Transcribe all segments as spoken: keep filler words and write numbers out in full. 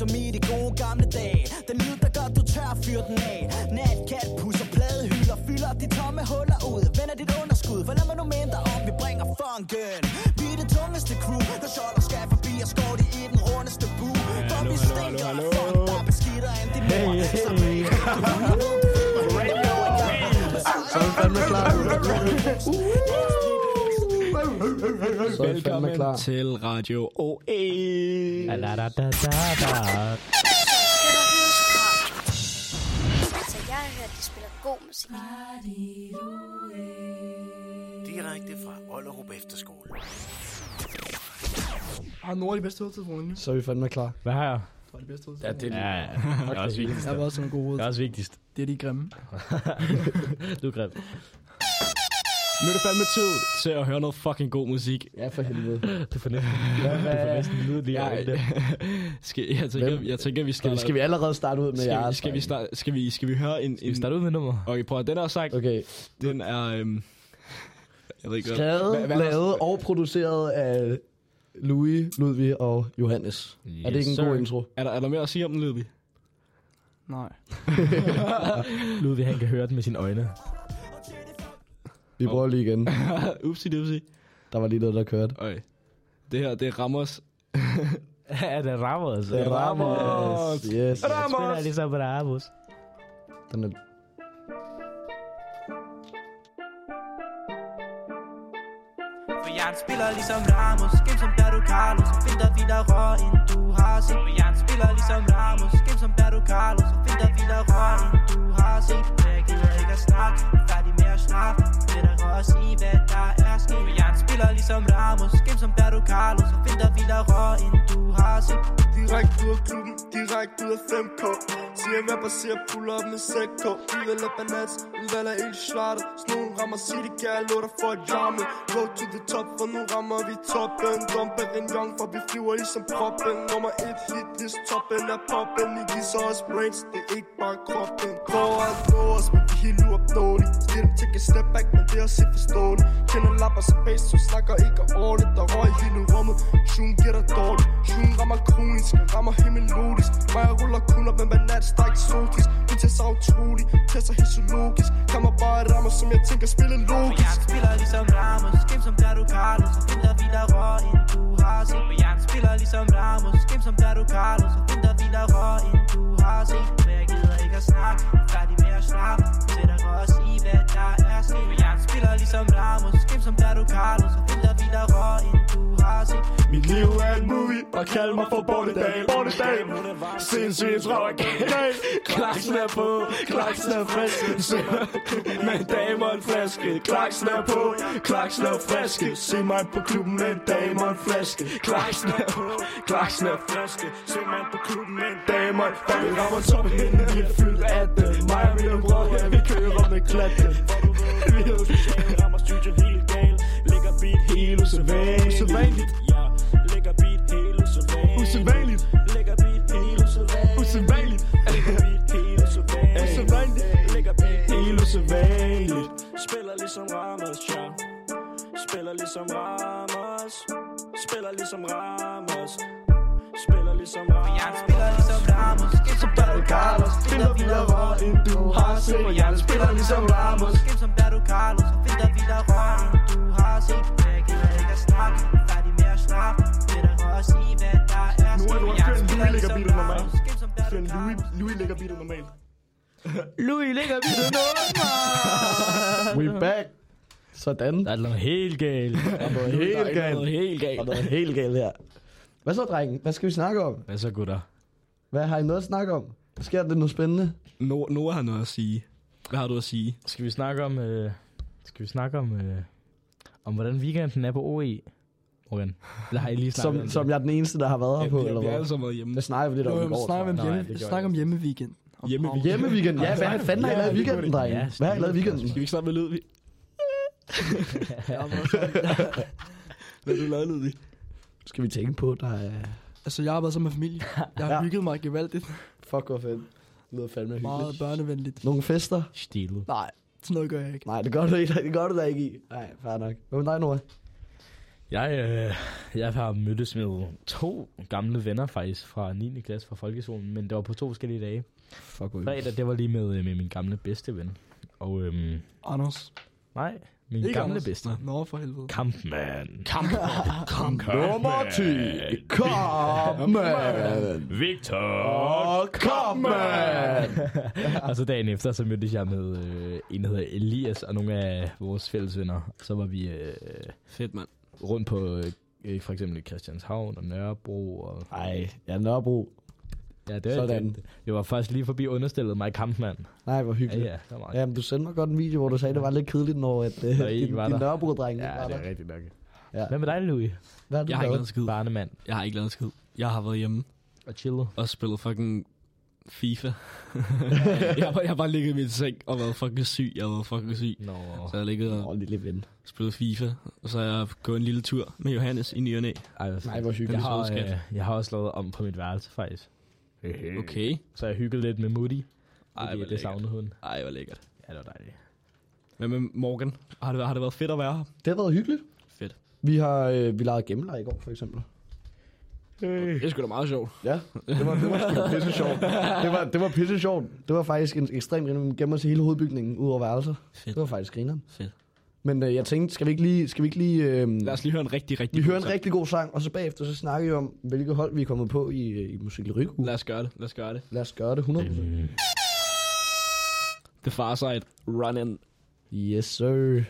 som i de gode gamle dage. Den lyd, der gør, du tør fyre den af. Natkat, pusser, pladehylder, fylder de tomme huller ud. Vender dit underskud, for lad mig nu mindre om, vi bringer funken. Vi er det tungeste crew, der skjolder skal forbi og skår de i den rundeste bue. For vi stinker af funk, der er beskitter end din mor. Så bag, så er vi fandme klar. Så er vi fandme klar til Radio O E. Da da da da da. Altså, jeg har hørt, de spiller god musik. Direkte fra Ollerup Efterskole. Har nogle af de bedste hovedtelefoner. Så er vi fandme klar. Hvad har jeg? Det var de bedste Ja, hovedtelefoner. det er, ja, ja. Det er også vigtigst. Jeg var også nogle gode hoved. Det er også vigtigst. Det er de grimme. Du er grim. Nu er det fandme tid til at høre noget fucking god musik. Ja, for helvede. Du får næsten, ja, du får næsten lyd lige Ja, over det. skal, jeg, tænker, jeg tænker, vi skal... Skal vi allerede starte ud med skal, jeres? skal, vi start, skal, vi, skal vi høre en... Skal vi starte ud med nummer? Okay, prøv at den her sang. Okay. Den er... Øhm, jeg ved ikke, skrevet, hvad, hvad lavet og produceret af Louis, Ludvig og Johannes. Yes, er det ikke en sir. god intro? Er der, er der mere at sige om den, Ludvig? Nej. Ludvig, han kan høre den med sine øjne. Vi prøver lige igen. Upsi dupsi. Der var lige noget, der kørte. Okay. Det her, det er Ramos. Ja, det er Ramos. Det er Ramos. Yes. yes. Ramos. Spiller ligesom Ramos. Den er... For Jan spiller ligesom Ramos, game som Dado Carlos, og finder vildere end du har set. For Jan spiller ligesom Ramos, game som Dado Carlos, og finder vildere end du har set. Jeg gider ikke at snakke, færdig med at snakke, vil der også i hvad der er sket. For Jan spiller ligesom Ramos, game som Dado Carlos, og finder vildere end du har set. Direkte ud af klubben, direkte ud af fem K. Siger med baserer pull op med seks K. Udvalg af banats, udvalg af el slatter. Snogen rammer city, kan jeg love dig for at jamme. Road to the top, for nu rammer vi toppen. Dumper en young, for vi flyver ligesom proppen. Nummer et hit, hvis toppen er poppen. I viser os brains, det er ikke bare kroppen. Prøver at nå os, men vi er helt uopnåelige. Stiger dem til at step back, men det er også helt forståeligt. Kender lapper så base, så snakker ikke ordentligt. Der røg hele rummet, shun giver dig dårligt. Shun rammer kronisk, rammer helt melodisk. Mig jeg ruller kun op med banat, der er eksotisk. Hun tager sig utrolig, tager sig helt zoologisk. Kommer bare et rammer, som jeg tænker spille logisk. For Jan spiller ligesom Ramos, game som Dado Carlos, og finder vildere end du har set. For Jan spiller ligesom Ramos, game som Dado Carlos, og finder vildere end du har set. For jeg gider ikke at snakke, færdig med at snakke, sætter også i hvad der er sket. For Jan spiller ligesom Ramos, game som Dado Carlos, og finder vildere end du har set. Mit liv er en movie, bare kald mig for Bornedal. Bornedal, sindssygt røvaggal. Klaksen er på, klaksen er frisk. Med en dame og en flaske. Klaksen er på, klaksen er friske. Se mig på klubben med en dame og en flaske. Klaksen er på, klaksen er friske. Se mig på klubben med en dame og en flaske. Vi rammer toppen inden vi er fyldt af det. Mig og mine brød, ja, vi kører med klatte. Vi rammer studiet helt galt. Lægger beat helt usædvanligt. Ja, lægger beat helt usædvanligt. Usædvanligt. Lægger beat helt usædvanligt. Usædvanligt. Lægger beat helt usædvanligt. Usædvanligt. Lægger beat helt usædvanligt. Spiller ligesom Ramos, ja. Spiller ligesom Ramos. Spiller ligesom Ramos. Spiller ligesom Ramos. For Jan spiller ligesom Ramos, game som Dado Carlos, finder vildere end du har set. For Jan spiller ligesom Ramos, game som Dado Carlos, og finder vildere end du har set. Jeg gider ikke at snakke, færdig med at snakke, vil der også i hvad der er sket. For Jan spiller ligesom Ramos, game som Dado Carlos. Louis lægger beatet normalt. Louis ligger vi det nummer. We back. Sådan. Der er noget helt galt. Der er noget helt Der er galt. noget helt galt. Der er noget helt galt her. Hvad så, drengen? Hvad skal vi snakke om? Hvad så, gutter? Hvad har I noget at snakke om? Sker der noget spændende? No, Noah har noget at sige. Hvad har du at sige? Skal vi snakke om... Øh, skal vi snakke om... Øh, om hvordan weekenden er på O E? Morgan. Eller har I lige snakket Som, om det? som jeg er den eneste, der har været her på, Ja, vi, eller vi er hvad? alle sammen været hjemme. Det snakker vi lidt om i går. Snakker vi om Nej, hjemme, det gjorde snakker om jeg hjemmeweekend. Hjemme- Hjemmeweekend? Ja, hvad fanden har I lavet i weekenden, drenge? Ja, Hvad har I lavet i weekenden? Skal vi ikke snakke med Ludvig? Hvad har du lavet, Ludvig? Skal vi tænke på, der er... Altså, jeg har været sammen med familie. Jeg har Ja. hygget mig gevaldigt. Fuck, hvor fedt. Det lyder fandme Meget hyggeligt. børnevenligt. Nogle fester? Stilet. Nej, sådan noget gør jeg ikke. Nej, det gør du ikke. Det gør du da ikke i. Nej, fair nok. Hvad med dig, Nora? Jeg, øh, jeg har mødtes med to gamle venner faktisk fra niende klasse fra folkeskolen, men det var på to forskellige dage. Fuck, hvor Fredag, det var lige med, med min gamle bedste ven. Og øhm, Anders. nej, min Ikke gamle Anders. bedste. Nå, for helvede. Kampmann. Kamp. Nummer ti. Kampmann. Victor Kampmann. Og så dagen efter, så mødtes jeg med øh, en, der hedder Elias, og nogle af vores fælles venner. Så var vi øh, Fedt, mand. rundt på øh, for eksempel Christianshavn og Nørrebro. Og, Ej, ja, Nørrebro. ja, det var Sådan. det. Jeg var faktisk lige forbi understillet mig Kampmann. Nej, hvor Ja, hyggeligt. ja, det var meget. Jamen, du sendte mig godt en video, hvor du sagde, det var lidt kedeligt, når at, uh, Når I ikke din, var din der. Nørrebro-dreng ikke Ja, var det der. er rigtigt nok. Ja. Hvad med dig, Louis? Hvad har du Jeg har ikke lavet? lavet en skid. Barnemand Jeg har ikke lavet en skid. Jeg har været hjemme og chillet. og spillet fucking FIFA. jeg, har bare, jeg har bare ligget i min seng og været fucking syg. Jeg har været fucking syg. Nå. Så jeg har ligget Åh, og lille ven. spillet FIFA. Og så har jeg gået en lille tur med Johannes i ny og næ. Ej, hvor Nej, hvor hyggeligt. jeg har, søde skat. øh, jeg har også lavet om på mit værelse, faktisk. Okay. Så jeg hyggede lidt med Moody. Ej, Ej, hvor det lækkert. savnede hun. Ej, hvor lækkert. Ja, det var dejligt. Hvad med Morgan? Har det, har det været fedt at være her? Det har været hyggeligt. Fedt. Vi har øh, vi legede gemmeleg i går, for eksempel. Det er sgu da meget sjovt. Ja, det var, det var sgu pisse sjovt. Det var, det var pisse sjovt. Det var faktisk en ekstremt griner. Vi gemmer os i hele hovedbygningen ud over værelser. Fedt. Det var faktisk grineren. Fedt. Men øh, jeg tænkte, skal vi ikke lige... Skal vi ikke lige øh, Lad os lige høre en rigtig, rigtig vi god hører en sang. rigtig god sang, og så bagefter så snakker vi om, hvilket hold vi er kommet på i, øh, i Musik Lyrico. Lad os gøre det. Lad os gøre det. Lad os gøre det hundrede procent. Mm. The Far Side. Run in. Yes, sir.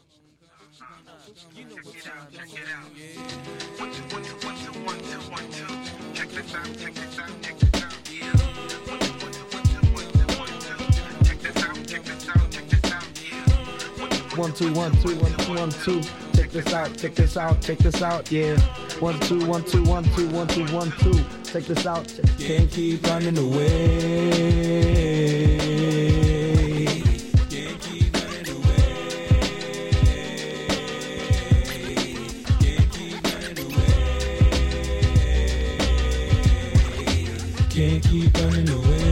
One, two, one, two, one, two, one, two. Check this out, check this out, check this out, yeah. One, two, one, two, one, two, one, two, one, two. Check this out, check. Can't keep running away. Can't keep running away. Can't keep running away. Can't keep running away.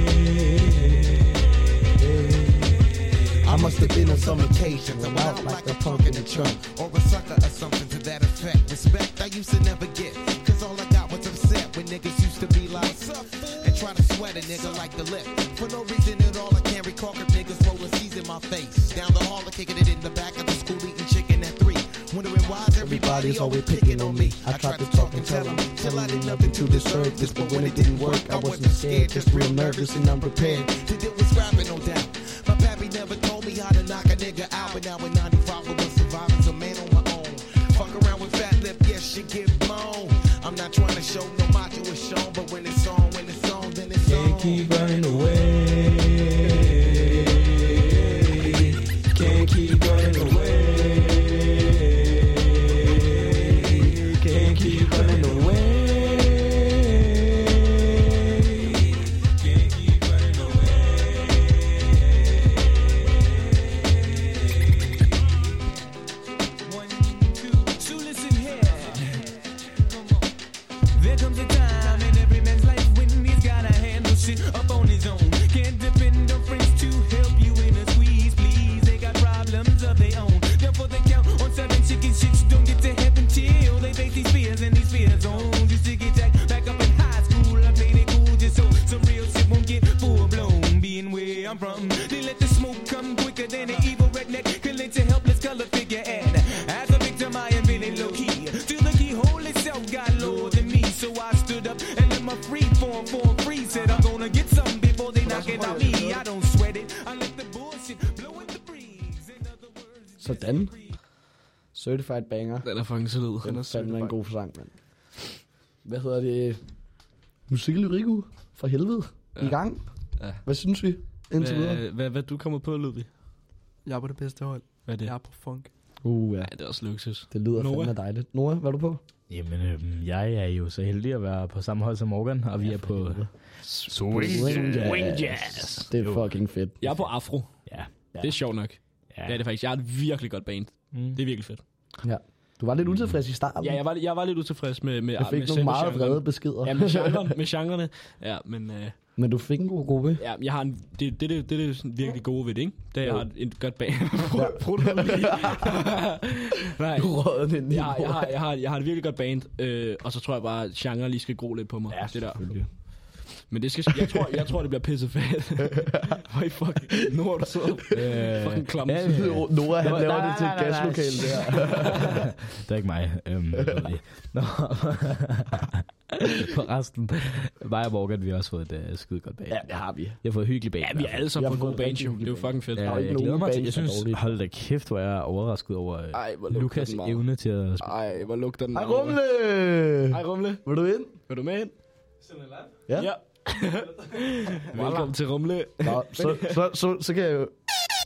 I must have been on some occasions, I'm out like a punk in the trunk, or a sucker or something to that effect. Respect I used to never get, cause all I got was upset when niggas used to be like, and try to sweat a nigga like the lip. For no reason at all, I can't recall cause niggas rolling C's in my face. Down the hall, kicking it in the back of the school, eating chicken at three. Wondering why's everybody always picking on me. I tried to talk and tell them, till I did nothing to deserve this. But when it didn't work, I wasn't scared, just real nervous and unprepared. To deal with scrapping, no doubt. My pappy never told me how to knock a nigga out, but now in ninety-five I was surviving, a man on my own. Fuck around with fat lip, yes, she get blown. I'm not trying to show no macho is shown, but when it's on, when it's on, then it's on. Can't keep running away. Can't keep running away. Can't keep running away. Can't keep running away. One, two, so listen here. Come on. There comes a time in every man's life when he's gotta handle shit up on his own. Can't depend on friends to help you in a squeeze, please. They got problems of their own. Therefore they count on seven chicken shits. Don't get to heaven till they face these fears and these fear zones. Used to get jacked back up in high school. I played it cool just so some real shit won't get full blown. Being where I'm from, they let the smoke come quicker than an evil redneck can let your helpless color figure. And as a victim, I am feeling low key. Till the keyhole itself got lower than me, so I stood up and let my free form form free. Said I'm gonna get something before they knock it out me. I don't sweat it. I let the bullshit blow in the breeze. In other words, Sådan. Certified banger. Den er fucking solid. Den er fandme en god sang, mand. Hvad hedder det? Musik Lyrico for helvede. Ja. I gang. Ja. Hvad synes vi indtil videre? Hvad, hvad, hvad du kommer på, Ludvig? Jeg er på det bedste hold. Hvad er det? Jeg er på funk. Uh, ja. Ja, det er også luksus. Det lyder Noah? fandme dejligt. Noah, hvad er du på? Jamen, øhm, jeg er jo så heldig at være på samme hold som Morgan, og vi er på Swing Swing Jazz. Det er fucking fedt. Jeg er på Afro. Ja. ja. Det er sjovt nok. Ja. Det er det faktisk. Jeg er et virkelig godt band. Mm. Det er virkelig fedt. Ja. Du var lidt utilfreds i starten. Ja, jeg var, jeg var lidt utilfreds med, med Jeg fik med nogle meget selve genren. vrede beskeder. Ja, med genren, med genrerne. Ja, men, øh, Men du fik en god gruppe. Ja, jeg har en, det, det, det, det er det virkelig gode ved det, ikke? Det er, jeg har et godt band. Nej, Du rød den jeg, jeg, har, jeg, har, jeg har et virkelig godt band, øh, og så tror jeg bare, at genre lige skal gro lidt på mig. Ja, det der. Men det skal, jeg tror, jeg tror det bliver pissefedt. Hvor I fucking Nora, du sidder fucking klamme. Ja, Nora, han Nå, laver nej, det til et nej, nej, gaslokale der. Det er ikke mig. Øhm, jeg ved det. Nå. Forresten, mig og Morgan, vi har også fået et uh, skide godt band. Ja, det har vi. Jeg har fået et hyggeligt band. Ja, vi er alle sammen Jeg på har en god fået band, rigtig jo. hyggeligt Det er jo fucking fedt. Ja, Der er ikke jeg nogen glæder mig til. band, Jeg der er synes, dårlige. hold da kæft, hvor jeg er overrasket over uh, Ej, hvor lugter Lukas den meget. evne til at... Ej, hvor lugter den Hej meget. Rumle! Hej Rumle. Vil du ind? Vil du med ind? Ja. Ja. Velkommen til Rumle. Nå, så, så, så, så kan jeg jo...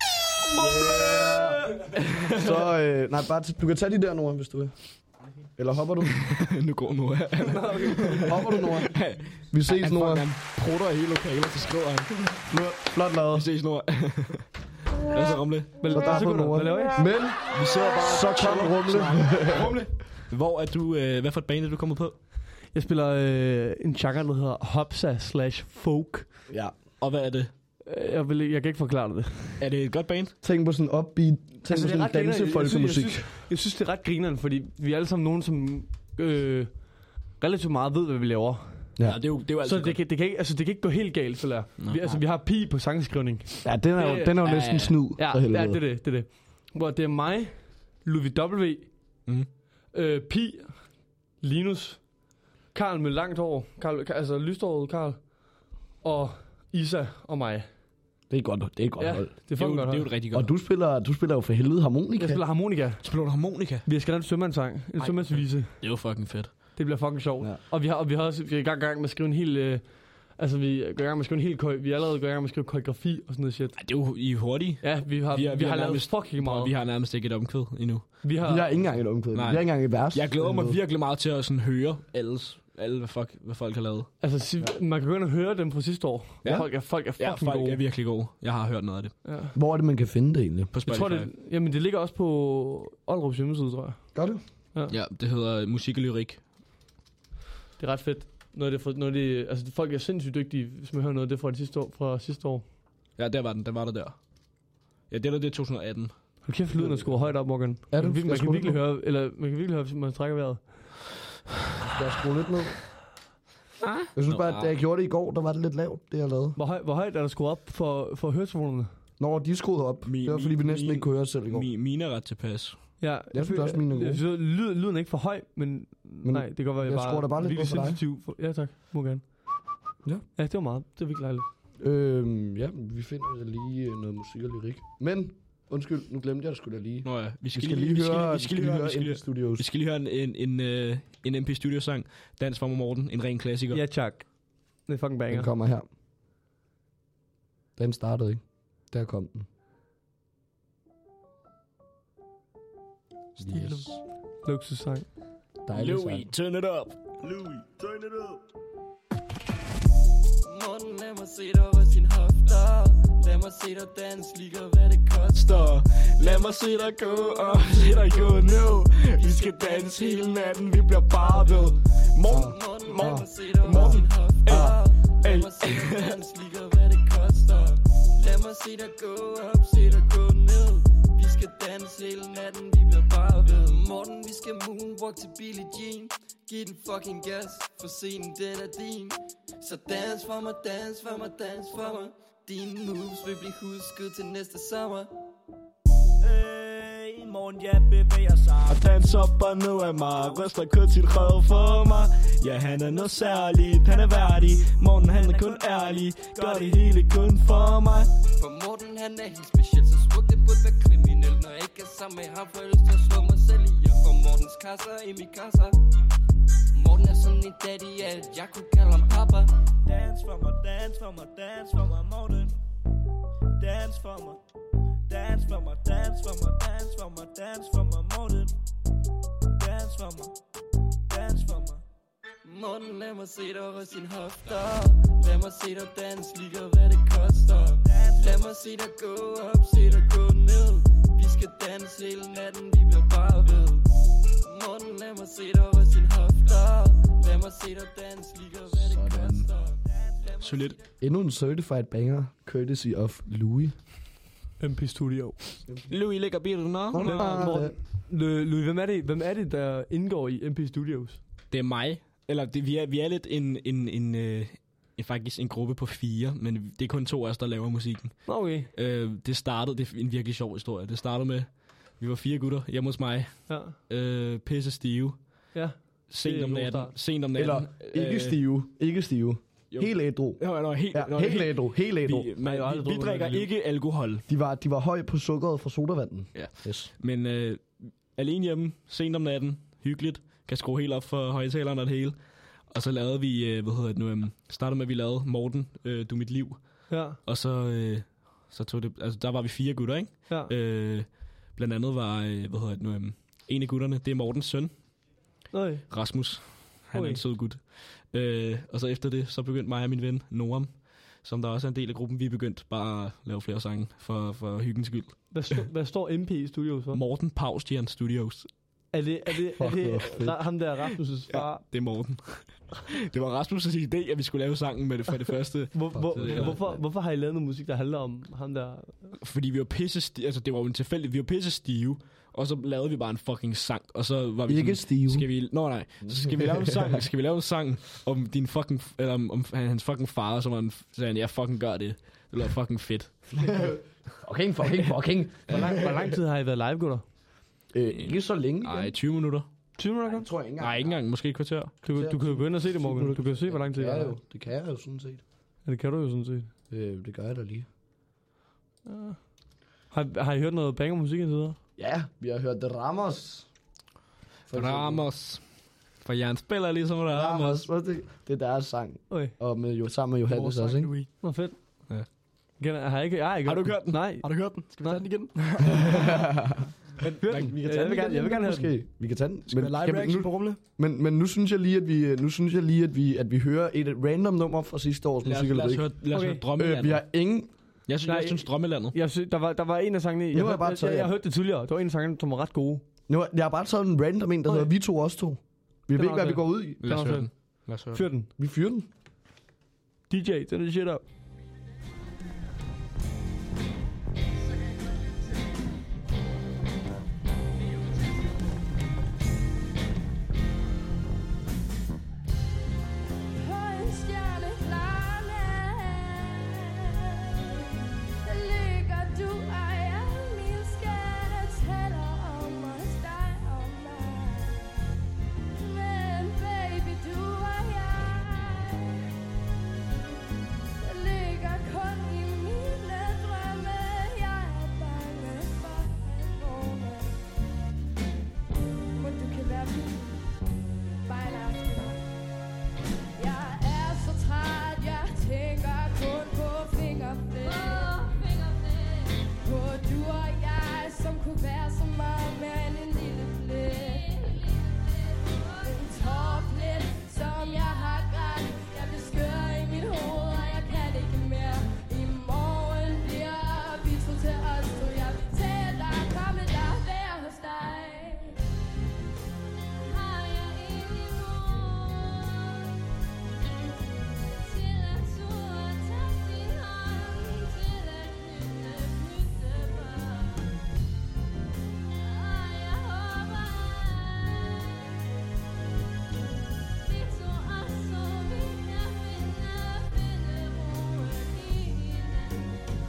Yeah. Så, øh, nej, bare t- du kan tage de der, Nora, hvis du vil. Eller hopper du? Nu går Nora. Hopper du, Nora? Vi ses, Han, Nora. han prutter i hele lokalet, så skriver han. Flot lavet. Vi ses, Nora. Hvad så, Rumle? Så der er på Nora. Hvad laver I? Men, Vi sidder bare... så kom Rumle. Rumle. Hvor er du... Øh, hvad for et band er du kommet på? Jeg spiller øh, en genre, der hedder Hopsa slash folk. Ja. Og hvad er det? Øh, Jeg, vil, jeg kan ikke forklare det. Er det et godt band? Tænk på sådan upbeat. Tænk altså, på sådan grineren. Jeg synes- dansefolkemusik. Jeg synes, jeg synes, det er ret grineren, fordi vi er alle sammen nogen, som øh, relativt meget ved, hvad vi laver. Ja. Ja, det er jo, det er jo altid Så det kan, det, kan ikke, altså, det kan ikke gå helt galt, føler jeg. Nå. Vi, altså, vi har pi på sangskrivning. Ja, den er jo, den er jo Ja, næsten ja. snyd. Ja, for ja, helvede. det er det, det er det. Hvor det er mig, Ludvig W, Mhm. øh, Pi, Linus, Karl med langt hår, Karl, altså lyståret Karl, og Isa og mig. Det er godt, det er et godt Ja, hold. det er Det er, fucking jo, godt det er jo hold. et rigtig godt. Og du spiller, du spiller jo for helvede harmonika. Jeg spiller harmonika. spiller du harmonika? Vi har skrevet en sømandssang, en Ej. sømandsvise. Det er jo fucking fedt. Det bliver fucking sjovt. Ja. Ja. Og vi har, og vi har også, vi er i gang, gang med at skrive en hel, øh, altså vi er i gang med at skrive en hel køj, vi er allerede i gang med at skrive koreografi og sådan noget shit. Ej, det er jo I er hurtige. Ja, vi har, Vi vi har- har, vi vi har har lavet nærmest- fucking meget. Vi har nærmest ikke et omkvæd endnu. vi har, Vi har ikke engang et omkvæd. Vi Nej. har ikke engang et vers. Jeg glæder mig Eller virkelig meget til at sådan høre alles, alle, hvad, fuck, hvad folk har lavet. altså, si- man kan gå ind og høre dem fra sidste år. Ja. Folk er, folk er Ja, fucking folk gode. er virkelig gode. Jeg har hørt noget af det Ja. noget. Hvor er det, man kan finde det egentlig? på Jeg Spotify. tror, det, jamen, det ligger også på Aalrups hjemmeside, tror jeg. Gør det? Ja, det hedder musik og lyrik. Det er ret fedt. Når det, er fra, når det, altså, folk er sindssygt dygtige, hvis man hører noget af det fra, det sidste år, fra sidste år. Ja, der var den. Der var det der. Ja, det er det er to tusind og atten. Hold kæft, lyden er skruet højt op, Morgan. Er Man, du? kan, Skal man jeg kan skrue virkelig lidt høre, eller man kan virkelig høre, hvis man trækker vejret. Skal jeg skrue lidt ned? Jeg synes Nå, bare, at da jeg gjorde det i går, der var det lidt lavt, det jeg lavede. Hvor, høj, hvor højt er der skruet op for, for høretelefonerne? Når de skruede op, Mi- det var fordi, vi mi- næsten mi- ikke kunne høre os selv i går. Mi, mine er ret tilpas. Ja, Jeg synes også, mine er gode. Jeg synes, lyd, lyden er ikke for høj, men, men nej, det kan godt være, jeg bare skruer da bare lidt virkelig på for dig. sensitiv. For, ja, tak. Må gerne. Ja. Ja, det var meget. Det var virkelig dejligt. Øhm, ja, vi finder lige øh, noget musik og lyrik. Men, undskyld, nu glemte jeg det sgu da lige. Nå ja, vi Vi skal, skal lige, lige vi skal, høre, vi skal lige høre, vi skal lige, M P Studios. vi skal lige høre en, en, en, øh, en M P Studio sang. Dans for mig, Morten. En ren klassiker. Ja, tak. Det er fucking banger. Den kommer her. Den startede ikke. Der kom den. Yes. Luksussang. Dejlig sang. Louis, turn it up. Louis, turn it up. Morten, lad mig se dig over sin hofter. Lad mig se dig danse, lige hvad det koster. Lad mig se dig gå, og se dig gå nu. Vi skal danse hele natten, vi bliver bare ved. Morten, Morten, Morten, lad mig se dig over Morten. sin hofter. Lad Ey. mig se dig danse, lige hvad det koster. Lad mig se dig gå op, se dig gå ned. Vi skal danse hele natten, vi bliver bare ved. Morten, vi skal moonwalk til Billie Jean. Giv den fucking gas, for scenen den er din. Så dans for mig, dans for mig, dans for mig. Dine moves vil blive husket til næste sommer. Hey, morgen jeg bevæger sig og danser op og ned af mig. Ryster kun sit røv for mig. Ja, han er noget særligt, han er værdig. Morgen han er kun ærlig, gør det hele kun for mig. For Morten han er helt speciel, så smuk det burde være kriminel. Når jeg ikke er sammen med ham, får jeg lyst til at slå mig selv ihjel. For Mortens kasser i min kasser. Morten er sådan en daddy, at jeg kunne kalde ham papa. Dance for mig, dance for mig, dance for mig, Morten. Dance for mig, dance for mig, dance for mig, dance for mig, dance for mig, Morten. Dance for mig, dance for mig. Morten, lad mig se dig over sin hofter. Lad mig se dig danse, lige hvad det koster. Lad mig se dig gå op, se dig gå ned. Vi skal danse hele natten, vi bliver bare ved. Morten, lad mig se dig over sin hofter. Lad mig se dig danse, lige hvad det koster. solidt. Endnu en certified banger, courtesy of Louis. M P Studio. Louis lægger bilen op. Louis, hvem er det, hvem er det, der indgår i M P Studios? Det er mig. Eller det, vi, er, vi er lidt en, en, en, øh, en, faktisk en gruppe på fire, men det er kun to af os, der laver musikken. Okay. Øh, det startede, det er en virkelig sjov historie. Det startede med, vi var fire gutter hjemme hos mig. Ja. Øh, pisse stive. Ja. Sent om natten. Sent om natten. Eller ikke stive. Ikke stive. Jo. Helt ædru. Ja, no, helt, ja, no, helt ædru. Helt ædru. Vi, man, vi, vi drikker ikke alkohol. De var, de var høje på sukkeret fra sodavanden. Ja. Yes. Men øh, alene hjemme, sent om natten, hyggeligt, kan skrue helt op for højtaleren og det hele. Og så lavede vi, øh, hvad hedder det nu, øh, startede med, at vi lavede Morten, øh, Du Mit Liv. Ja. Og så, øh, så tog det, altså der var vi fire gutter, ikke? Ja. Øh, blandt andet var, øh, hvad hedder det nu, øh, en af gutterne, det er Mortens søn. Nej. Rasmus. Han Oi. er en sød gut. Øh, og så efter det, så begyndte mig og min ven, Noam, som der også er en del af gruppen, vi begyndte bare at lave flere sange for, for hyggens skyld. Hvad, sto- hvad står M P Studios for? Morten Paustian Studios. Er det, er det, er det ra- ham der Rasmus' far? Ja, det er Morten. Det var Rasmus' idé, at vi skulle lave sangen med det for det første. Hvor, hvor, Så, ja. hvorfor, hvorfor har I lavet noget musik, der handler om ham der? Fordi vi var pisse stive, altså det var jo en tilfældigt, vi var pisse stive, og så lavede vi bare en fucking sang, og så var vi Ikke sådan, stive. Skal vi, nå nej, så skal vi lave en sang, skal vi lave en sang om din fucking, eller om, om hans fucking far, og så var han, sagde han, jeg fucking gør det. Det var fucking fedt. Fucking, fucking, fucking. Hvor lang, hvor lang tid har I været live, gutter? Øh, ikke så længe. Nej, tyve minutter. tyve minutter? Jeg tror jeg ikke engang. Nej, ikke engang, måske et kvarter. Du, du kan jo gå ind og se det, Morgan. Du kan jo se, hvor lang tid det det er er. jo. Det kan jeg jo sådan set. Ja, det kan du jo sådan set. Øh, det gør jeg da lige. Ja. Har, har I hørt noget banger musik indtil videre? Ja, vi har hørt The Ramos. Ramos. For Jan spiller ligesom Ramos. Ramos. Det, det er deres sang. Okay. Og med, jo, sammen med Johannes også, ikke? Nå, fedt. Ja. Igen, har jeg ikke, jeg har ikke Har du hørt den? Nej. Har du hørt den? Skal vi tage den igen? Men, Hør den. vi kan Ja, tage jeg den vil gerne- jeg vil gerne høre måske. den. Vi kan tage den. Skal vi have live reaction på rumle? Men, men nu synes jeg lige, at vi nu synes jeg lige, at vi at vi hører et random nummer fra sidste års Lad os- musik. lad os høre- lad os høre Drømmelandet. Øh, vi har ingen. Jeg synes, jeg synes Drømmelandet. Jeg synes, der var, der var en af sangene, jeg, Nu har jeg hørte, bare jeg, taget- jeg, jeg, hørte det tidligere. Der var en af sangene, som var ret gode. Nu, jeg har bare taget en random en, der Okay. hedder Vi to også to. Vi ved ikke, hvad vi går ud i. Lad os høre den. Lad os høre Fyr den. Vi fyrer den. D J, den er shit up. På en stjerneklar nat, der ligger du og jeg, min skatte tæller om os, dig og mig. Men baby, du og jeg, der ligger kun i mine drømme. Jeg er bange for at vågne. Må du kan være min, bare en aften. Jeg er så træt, jeg tænker kun på fingerflip. På du og jeg, som kunne være så meget mere end en lille flæk. En tårplet, som jeg har grædt. Jeg bliver skør i mit hoved, og jeg kan ikke mere. I morgen bliver vi to til os to. Jeg vil tælle, komme der, være hos dig. Har jeg egentlig nogen til at turde tage din hånd, til at knytte, knytte bånd. Og jeg håber, at vi to også, vi kan finde, finde roen i hinanden.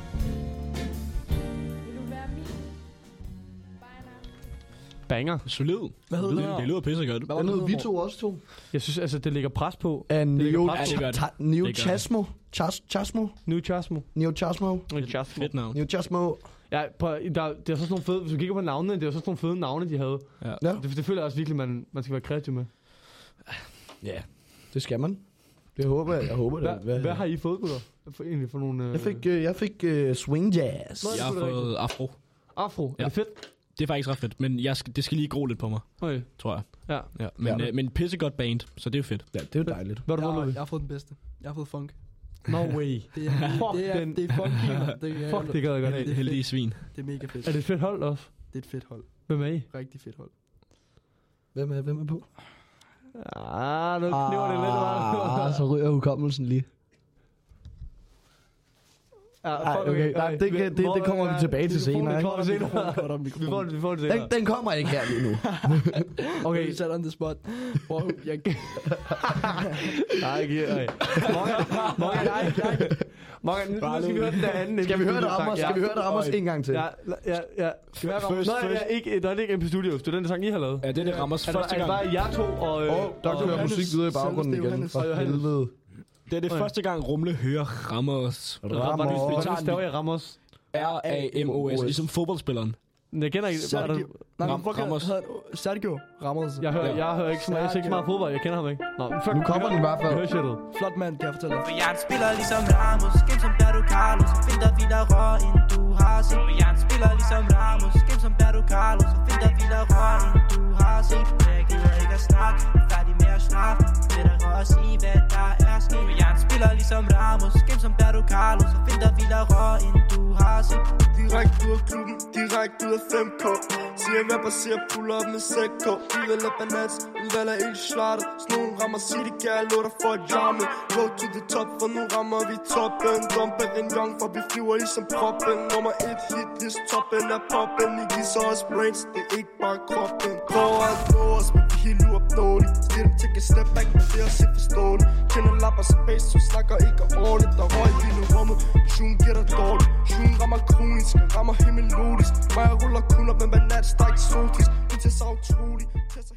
Vil du være min? Bare en aften. Banger. Solid. Hvad hedder det? det? Det lyder pissegodt. Den hedder Vi to også to. Jeg synes, altså, det ligger pres på. Af Det ligger Neo pres på. det gør det. Ta- Neo Det gør Chasmo. Chas- Chasmo. New Chasmo. Neo Chasmo. New Chasmo. Fedt navn. Neo Chasmo. Ja, prøv, der, det er så sådan nogle fede, hvis du kigger på navnene, det er så sådan nogle fede navne, de havde. Ja. Ja. Det, det føler jeg også virkelig, man, man skal være kreativ med. Ja, det skal man. Det håber jeg. Jeg håber det. Hvad, hvad har I fået, gutter? For, egentlig for nogle... Øh... Jeg fik, øh, jeg fik uh, swing jazz. Jeg har fået afro. Afro, Ja. er det fedt? Det er faktisk ret fedt, men jeg skal, det skal lige gro lidt på mig, Okay. tror jeg. Ja. Ja, men, Ja. øh, men pissegodt band, så det er jo fedt. Ja, det er jo dejligt. Hvad har du Jeg, fået, Louis? jeg har fået den bedste. Jeg har fået funk. No way. Det er, Fuck det er, den. det er funky, mand. Det er, Fuck, det gad jeg godt det have. er Heldige fedt. svin. Det er mega fedt. Er det et fedt hold også? Det er et fedt hold. Hvem er I? Rigtig fedt hold. Hvem er, hvem er på? Ah, nu kniver det lidt meget. Ah, så ryger hukommelsen lige. Ej, okay. Nej, det, kan, det, det kommer vi tilbage til senere. Det kommer vi senere. Vi får det, vi får det senere. Den, den kommer ikke her lige nu. Okay, vi sætter on the spot. Wow, jeg... Nej, ikke her. Morgan, Morgan, nej, nej. Morgan, nu skal vi høre den anden. Skal vi høre det Ramos? Skal vi høre det Ramos en gang til? Ja, ja, ja. Skal vi høre Ramos? Nej, ja, ikke, der er ikke M P Studios. Det er den sang, I har lavet. Ja, det er det Ramos første gang. Er det bare jer to og... Åh, der kan høre musik videre i baggrunden igen. For helvede. Det er det første gang, Rumle hører Ramos. Ramos. Hvordan staver jeg Ramos? R A M O S, ligesom fodboldspilleren. Jeg kender ikke... Sergio. Nej, Ram- Ramos. Sergio Ramos. Jeg hører, jeg hører ikke så meget, jeg ser ikke så meget fodbold, jeg kender ham ikke. Nå, fuck, nu kommer den i hvert fald. Jeg hører shitet. Flot mand, kan jeg fortælle dig. For jeg spiller ligesom Ramos, game som Berto Carlos. Find der vildere end du har set. For jeg spiller ligesom Ramos, game som Berto Carlos. Find der vildere end du har set. Jeg gider ikke at snakke, færdig med at snakke. Vil der også i, hvad der er sket. For jeg spiller ligesom Ramos, game som Berto Carlos. Find der vildere end du har set. Direkte ud af klubben, direkte ud af fem K. Siger hvad baserer pull up med seks K. Udvalg af banats, udvalg af ild slatter. Snogen rammer City, kan jeg love dig for at jamme. Go to the top, for nu rammer vi toppen. Dumper en gang, for vi flyver ligesom proppen. Nummer et hit, list toppen af poppen. I giver os brains, det er ikke bare kroppen. Prøver at nå os, men vi helt uopnåelige. Stiger dem til at step back, men det er også helt forståeligt. Kender lapper space, så snakker ikke ordentligt. Der røg i nu rummet, Shun giver dig dårligt. Shun rammer kronisk, rammer helt melodisk. Mig jeg ruller kun op med banat, stræk sotisk. Det er så utroligt, det er så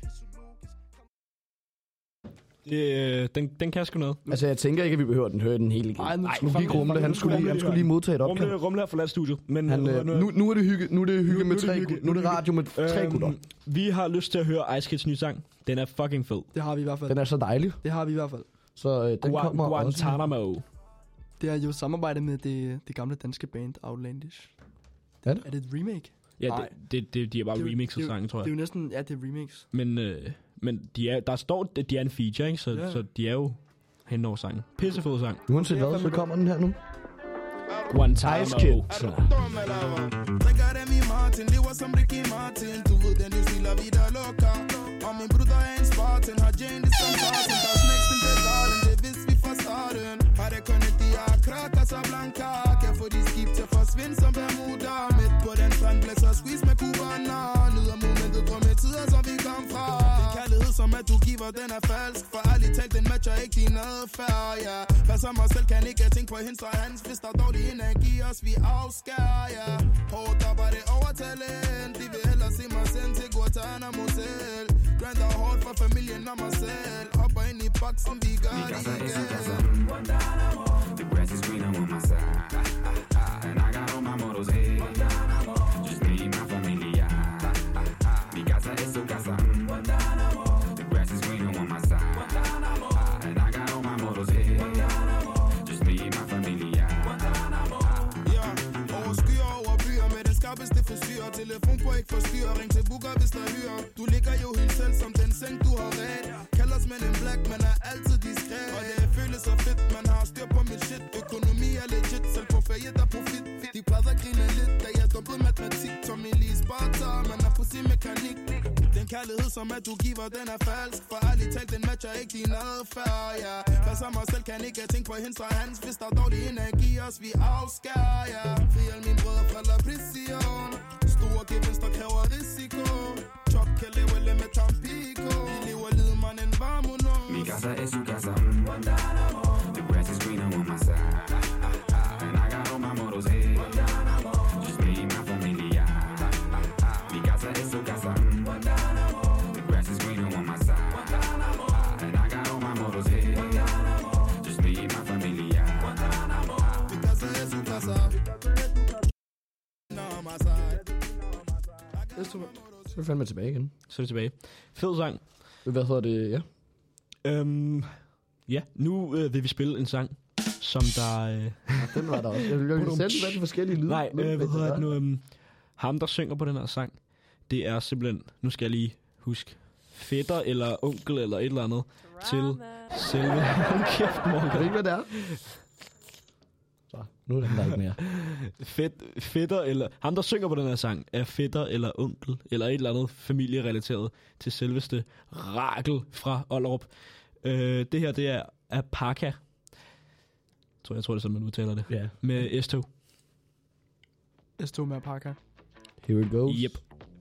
Det, den, den kan sgu noget. Altså, jeg tænker ikke, at vi behøver den høre den hele igen. Nej, nu gik Rumle. Han skulle lige, han skulle lige modtage et opkald. Rumle, Rumle har forladt studiet. Men han, øh, nu, nu er det hygge, nu er det hygge nu, med nu tre hygge, Nu er det radio med øhm, tre gutter. Vi har lyst til at høre Ice Kids nye sang. Den er fucking fed. Det har vi i hvert fald. Den er så dejlig. Det har vi i hvert fald. Så øh, den Gua- kommer Guantanamo. også. Det er jo samarbejde med det, det gamle danske band Outlandish. Er det? Er det et remake? Ja, det, det, det, de er bare remix af sangen, tror jeg. Det er jo næsten, ja, det er remix. Men, øh, men de er, der står, at de er en feature, ikke? Så, Ja. så de er jo hen over sangen. Pissefed sang. Uanset hvad, så kommer den her nu. Guantanamo. Ice Kids. Drikker dem i Martin, lever som Ricky Martin. Du ved den livsstil er vida loca. Og min bruder er en Spartan, har Jane det som Spartan. Der er snacks til det garden, det vidste vi fra starten. Har det kun et diakra, Casablanca. Kan få de skib til at forsvinde som Bermuda. Midt på den strand, blæser squeeze med Cubana. Nyder momentet, drømme tider, som vi kom fra. Det kærlighed, som at du giver, den er falsk. For ærligt talt, den matcher ikke din adfærd, ja. Hvad som mig selv kan ikke tænke på hendes og hans. Hvis der er dårlig energi, os vi afskærer, ja. Hårdt arbejde over talent. De vil hellere se mig sende til Guantanamo selv. Grinder hårdt for familien og mig selv. Hopper ind i boksen, vi gør det igen. Guantanamo, the grass is greener on my side. And I got all my models here. Just me and my familia. Mi casa es su casa. The grass is greener on my side. And I got all my models here. Just me and my familia. Ja, over skyer over byer med den skarpeste forsyr. Telefon på ikke forstyr, ring til Booker hvis der hyrer. Du ligger jo helt selv som den seng du har ret. Kalder os men en black, man er altid diskret. Og det føles så fedt, man har styr på mit shit. Økonomi er legit, selv på ferie der profit. De plader griner lidt, da jeg dumpede matematik. Tommy Lee Sparta, man er på sin mekanik. Den kærlighed som at du giver, den er falsk. For ærligt talt, den matcher ikke din adfærd, ja. Hvad som mig selv kan ikke tænke på hendes og hans. Hvis der er dårlig energi, os vi afskærer, ja. Fri alle mine brødre fra La Prison. Store gevinster kræver risiko. Chop kan leve lidt med Tampico. Vi lever livet, man en varm uno. Mi casa es su casa. Guantanamo, the grass is greener on my side. And I got all my models here. Just me and my familia. Mi casa es su casa. Guantanamo, the grass is greener on my side. And I got all my models here. Just me and my familia. Mi casa es su casa. Så er vi fandme tilbage igen. Så er det tilbage. Fed sang. Hvad hedder det, ja? Øhm, ja, nu øh, vil vi spille en sang, som der... Øh, ja, den var der også. Jeg vil jo selv være de forskellige lyde. Nej, øh, hvad hedder det nu? Øhm, ham, der synger på den her sang, det er simpelthen... Nu skal jeg lige huske. Fætter eller onkel eller et eller andet. Drama. Til selve... Kæft, Morgan. Kan det ikke, hvad det er? Så, nu er den der ikke mere. Fæt, fætter eller... Ham, der synger på den her sang, er fætter eller onkel, eller et eller andet familierelateret til selveste Rakel fra Ollerup. Øh, det her, det er Apaka. tror, jeg tror, det er sådan, man udtaler det. Ja. Med S to. S to med Parker. Here it goes. Yep.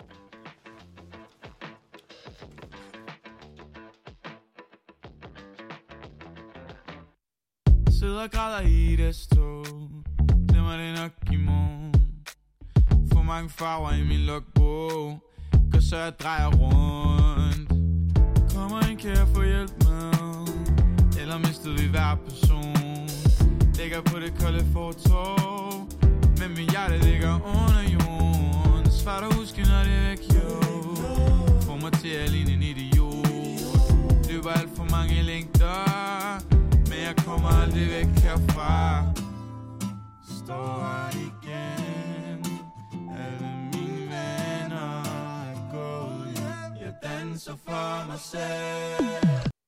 Sidder og græder i et S-tog. Glemmer det nok i morgen. For mange farver i min logbog. Går så jeg drejer rundt. Kommer en, kan jeg få hjælp med? Eller mistede vi hver person? Ligger på det kolde fortov. Men min hjerte ligger under jorden. Svært at huske, når det er væk, jo. Får mig til at ligne en idiot. Løber alt for mange længder. Men jeg kommer aldrig væk herfra. Står her igen. Alle mine venner er gået hjem. Jeg danser for mig selv.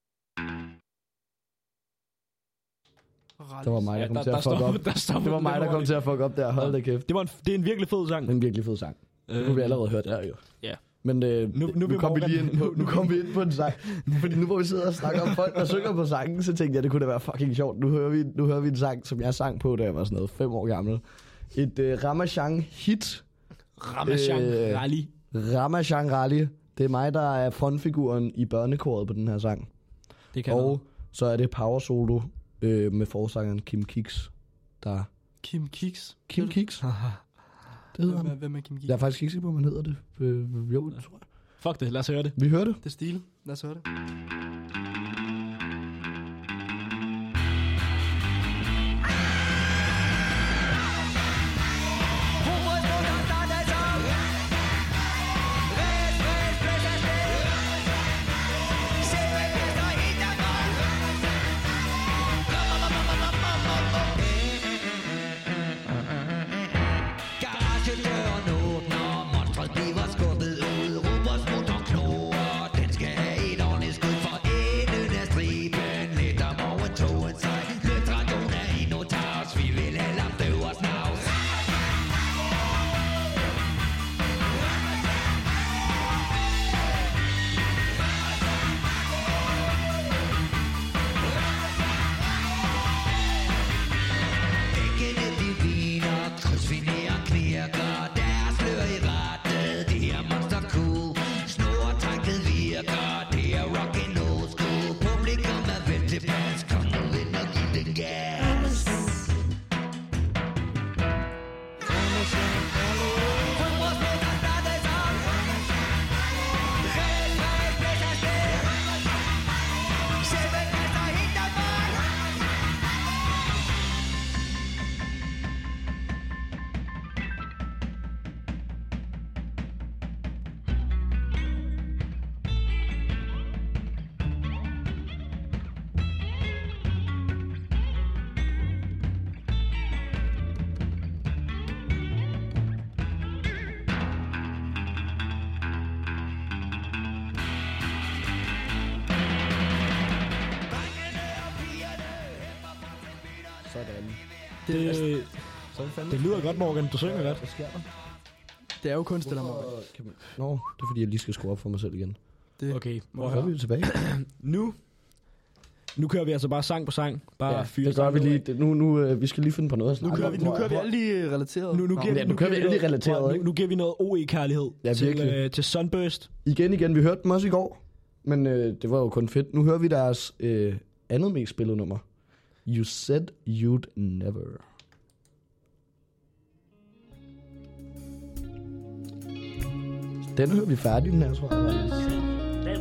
Det var mig, der Ja, kom der- til der at fuck stopper- op. der stopper Det var den mig, der kom hurtigt. til at fuck op der. Hold da kæft. Det, var en, det er en virkelig fed sang. Det er en virkelig fed sang. Det kunne vi allerede hørt der jo. Ja. Men øh, Nu- nu, nu nu, vil nu, kom vi Morgan- lige ind på, nu kom vi ind på en sang. Fordi nu hvor vi sidder og snakker om folk, der synger på sangen, så tænkte jeg, det kunne da være fucking sjovt. Nu hører vi, nu hører vi en sang, som jeg sang på, da jeg var sådan noget fem år gammel. Et øh, Ramachan-hit. Ramachan Rally. Ramachan Rally. Det er mig, der er frontfiguren i børnekoret på den her sang. Det kan Og noget. så er det power solo øh, med forsangeren Kim Kiks, der... Kim Kiks? Kim Kiks? Det hedder Hvem er- han. hvem er Kim Kiks? Jeg er faktisk ikke sikker på, om han hedder det. Øh, jo, det tror jeg. Fuck det, lad os høre det. Vi hører det. Det er stil. Lad os høre det. Garagedøren åbner, monstret bliver skubbet ud. Robots motor knurrer, den skal have et ordentligt skud for enden af striben. Lidt om over toget sig, løft radioen af Inotaus. Vi vil have lamt øver snavs. Væggene de viner, krydsfinerer knirker, deres slør i rettet, det er monster cool. Snortrækket virker, det er rockin' old school. Publikum er vendt tilpas, kom nu ind og giv den gas. Sådan. Det, Så er vi fandme- det lyder godt, Morgan. Du synger godt. Hvad sker der? Det er jo kunst, det der, Hvorfor Morgan. kan man... Nå, det er fordi, jeg lige skal skrue op for mig selv igen. Det Okay, prøv at Så er høre. vi tilbage. Nu, nu kører vi altså bare sang på sang. Bare Ja, fyre det gør vi sangen lige. af. Det, nu, nu, øh, vi skal lige finde på noget at Nu snakke kører om, vi, nu tror kører vi jeg. alle de relaterede. Nu, nu, giver, ja, vi, nu kører vi giver alle de noget- relaterede, nu, ikke? nu giver vi noget O E-kærlighed Ja, til, virkelig. øh, til Sunburst. Igen, igen. Vi hørte dem også i går. Men øh, det var jo kun fedt. Nu hører vi deres øh, andet mest spillede nummer. You Said You'd Never. Den hører vi færdig, den her, tror jeg.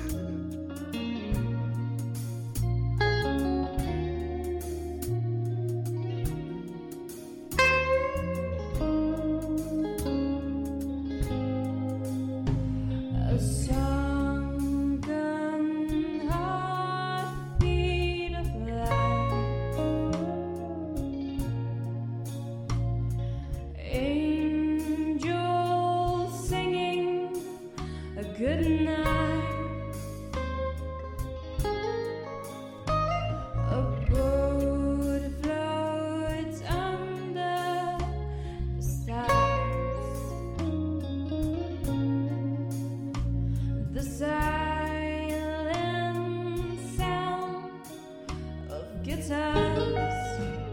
A sunken heartbeat of light. Angels singing a good night. A boat floats under the stars. The silent sound of guitars.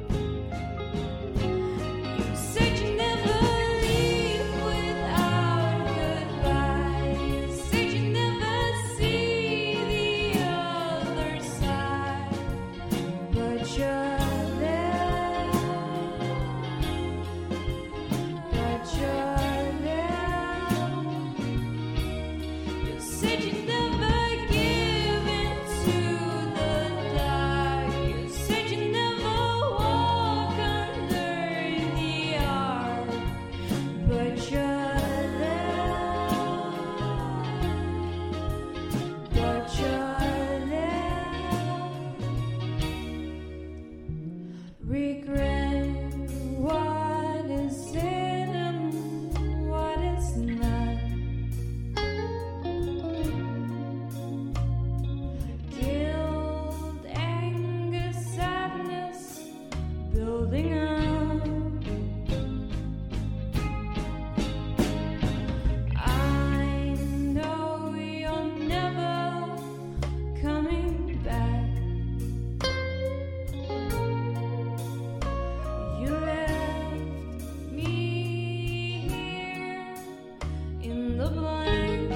colorblind.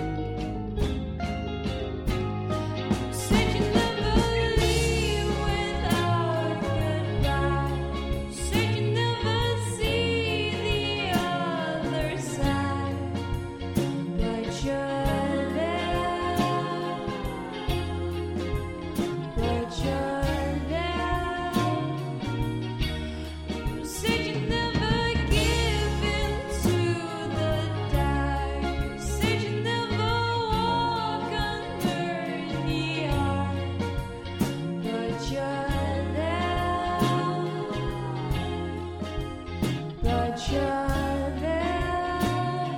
Said you never leave without goodbye. Said you never see the other side, but you're there. But you're there. Said you never give in to the dark. Said you never walk under the arc, but you're there. But you're there.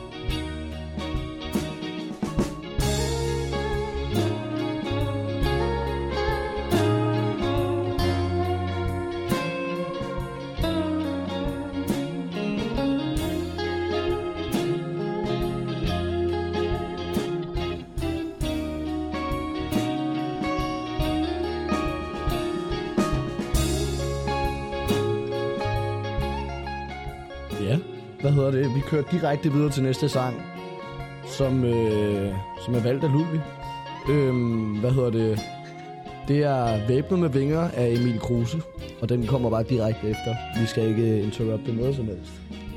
Ja, hvad hedder det? Vi kører direkte videre til næste sang, som, øh, som er valgt af Ludvig. Øhm, hvad hedder det? Det er Væbnet med vinger af Emil Kruse, og den kommer bare direkte efter. Vi skal ikke interrupte noget som helst.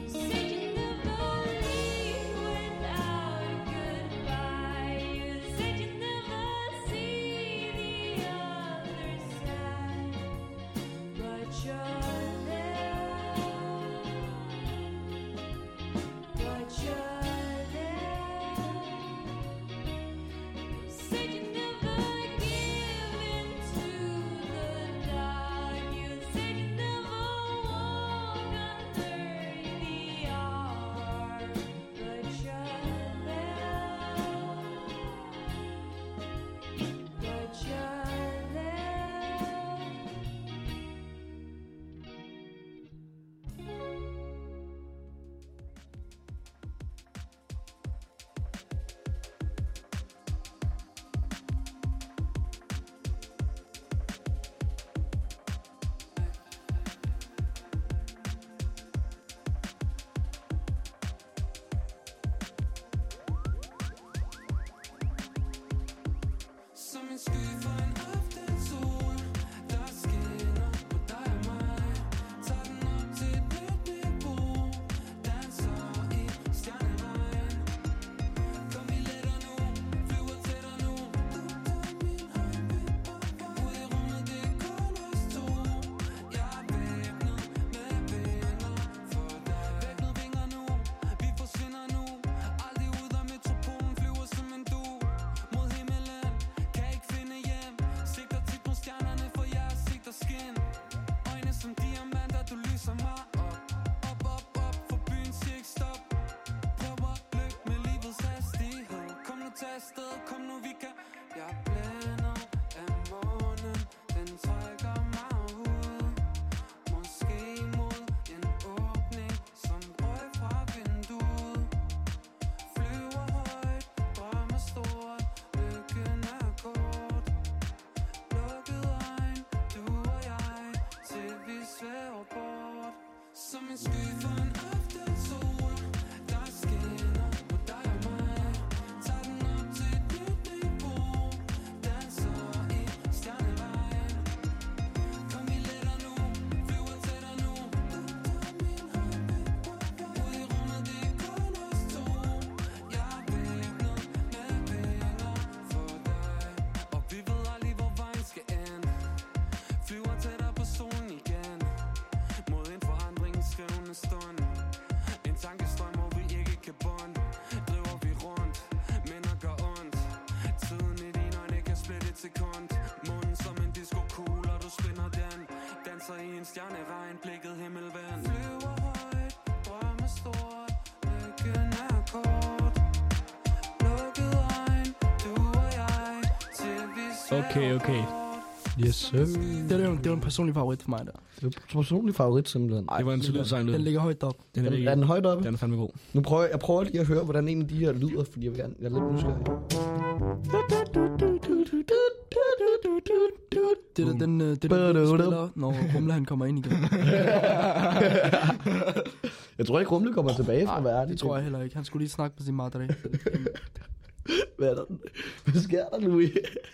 Som en sky for en aftensol, der skinner på dig og mig. Tag den op til et nyt niveau, danser i stjernevejen. Kom vi letter nu, flyver tættere nu. Du tager min heartbeat på vej. Ud i rummet, det er kun os to. Jeg er væbnet med vinger for dig. Væbnet vinger nu, vi forsvinder nu. Aldrig ud af metropolen, flyver som en du. Mod himmelen, kan ikke finde hjem. Sigter tit på stjernerne, for jeg sigter skin. Øjne som diamanter, du lyser mig op. Op, op, op, for byen siger ikke stop. Prøver lykke med livets hastighed. Kom nu, tag afsted, kom nu, vi kan. Jeg blænder af månen, den trækker mig ud. Måske mod en åbning, som røg fra vinduet. Flyver højt, drømmer stort, lykken er kort. Lukket øjne, du og jeg, til vi svæver bort. Som en sky for en aftensol, der skinner på dig og mig. Tag den op til et nyt niveau, danser i stjernevejen. Kom vi letter nu, flyver tættere nu. Du tager min heartbeat på vej. Ud i rummet, det er kun os to. Jeg er væbnet med vinger for dig. Og vi ved aldrig, hvor vejen skal ende. Flyver tættere på solen igen. Mod en forandringens skrivende stund. En tankestrøm, hvor vi ikke kan bonde. Driver vi rundt, minder gør ondt. Tiden i dine øjne kan splitte et sekund. Munden som en disco-kugle, og du spinder den. Danser i en stjerneregn, blikket himmelvend. Flyver højt, drømmer stort, lykken er kort. Lukket øjne, du og jeg, til vi Okay, okay. Yes, sir. Det er jo det er jo en personlig favorit for mig der. Det er en personlig favorit, simpelthen. Det var en solid sang, Den ligger højt op. Den er, Er, er den højt oppe? Den er fandme god. Nu prøver jeg, jeg prøver lige at høre, hvordan en af de her lyder, fordi jeg vil gerne, jeg er lidt nysgerrig. Det er den, øh, det er den, du spiller, når Rumle han kommer ind igen. Jeg tror ikke, Rumle kommer tilbage fra verden. det tror jeg heller ikke. Han skulle lige snakke med sin madre. Hvad er der? Hvad sker der, Louis?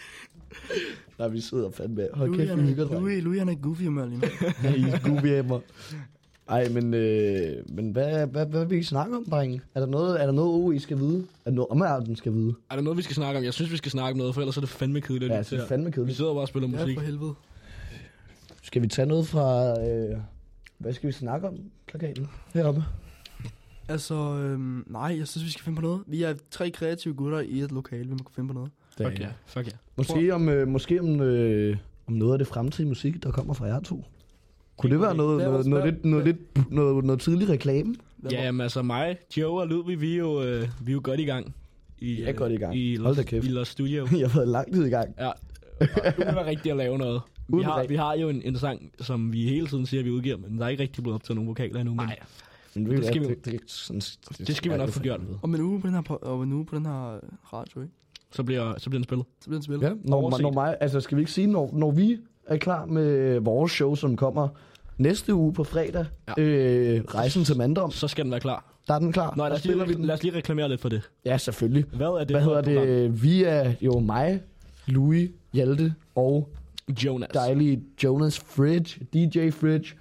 Nej, vi sidder fandme. Hold Louis, kæft, vi han hygger er, dig. Louis, Louis, han er goofy humør lige nu. Ja, I er goofy hammer. Ej, men, øh, men hvad, hvad, hvad vil I snakke om, drenge? Er der noget, er der noget O, I skal vide? Er der noget, omærden skal vide? Er der noget, vi skal snakke om? Jeg synes, vi skal snakke om noget, for ellers er det fandme kedeligt. Ja, det er fandme kedeligt. Vi sidder bare og spiller musik. Ja, for helvede. Skal vi tage noget fra... Øh, hvad skal vi snakke om, plakaten heroppe? Altså, øhm, nej, jeg synes, vi skal finde på noget. Vi er tre kreative gutter i et lokale, vi må kunne finde på noget. Fuck ja, fuck ja. Måske om, øh, måske om, øh, om noget af det fremtidige musik, der kommer fra jer to. Kunne det være noget, Hvad er noget, vores- noget, hvad- lidt, noget, lidt, noget, noget tidlig reklame? Ja, jamen altså mig, Joe og Ludvig, vi er jo, øh, vi er jo godt i gang. I, Jeg er godt i gang. I, Hold da kæft. I Los Studio. Jeg har været lang tid i gang. Ja, uden at rigtig at lave noget. Vi Uden har, rigtig- vi har jo en, en sang, som vi hele tiden siger, vi udgiver, men der er ikke rigtig blevet op til nogle vokaler endnu. Nej. Men det, skal vi, det, det, sådan, det skal vi nok få gjort. Om en uge på den her, po- om en uge på den her radio, ikke? Så bliver, så bliver den spillet. Så bliver den spillet. Ja, når, når mig, altså skal vi ikke sige, når, når vi er klar med vores show, som kommer næste uge på fredag, ja. øh, Rejsen til Mandom. Så skal den være klar. Der er den klar. Nå, lad os, lige, lad os lige reklamere lidt for det. Ja, selvfølgelig. Hvad er det? Hvad hedder det? Vi er jo mig, Louis, Hjalte og Jonas. Dejlige Jonas Fridge, D J Fridge.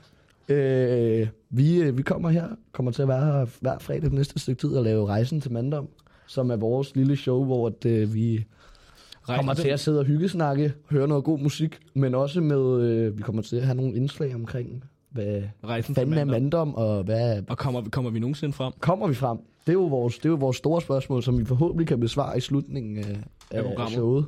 Øh, vi, vi kommer her, kommer til at være her hver fredag det næste stykke tid og lave Rejsen til Mandom, som er vores lille show, hvor at, øh, vi Rejsen kommer til- til at sidde og hyggesnakke, høre noget god musik, men også med, øh, vi kommer til at have nogle indslag omkring, hvad Rejsen fanden til er Mandom. Mandom, og hvad Og kommer, kommer vi nogensinde frem? kommer vi frem? Det er jo vores, det er jo vores store spørgsmål, som vi forhåbentlig kan besvare i slutningen af, af programmet. showet.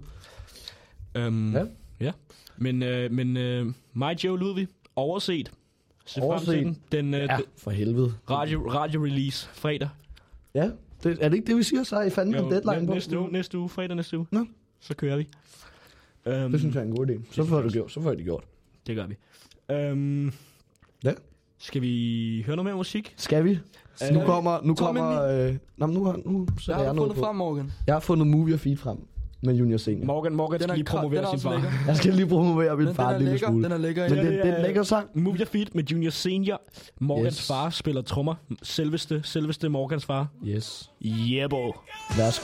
Øhm, Ja. ja. Men, øh, men øh, mig, Joe Ludvig, overset. Se Overset. frem til den. Den, øh, Ja, den for helvede. radio, radio release fredag. Ja, det, er det ikke det, vi siger, så er I fandme en deadline på? næste uge, næste uge, fredag næste uge. Nå. Så kører vi. Um, Det synes jeg er en god idé. Så får, det gjort, så får I det gjort. Det gør vi. Um, Ja. Skal vi høre noget mere musik? Skal vi? Øh, Nu kommer... Nu Tom kommer øh, nå, men nu, har- nu Hvad sætter har jeg du noget fundet på. frem, Morgan? Jeg har fundet Move Your Feet frem med Junior Senior. Morgan, Morgan Den skal er lige kra- promovere den er sin også far. lækker. Jeg skal lige promovere min Den, far den er en lille lækker, smule. den er lækker. Men ja. det, det er en lækker sang. Move Your Feet med Junior Senior. Morgans Yes. far spiller trommer. Selveste, selveste Morgans far. Yes. Yeah, boy. Værsgo.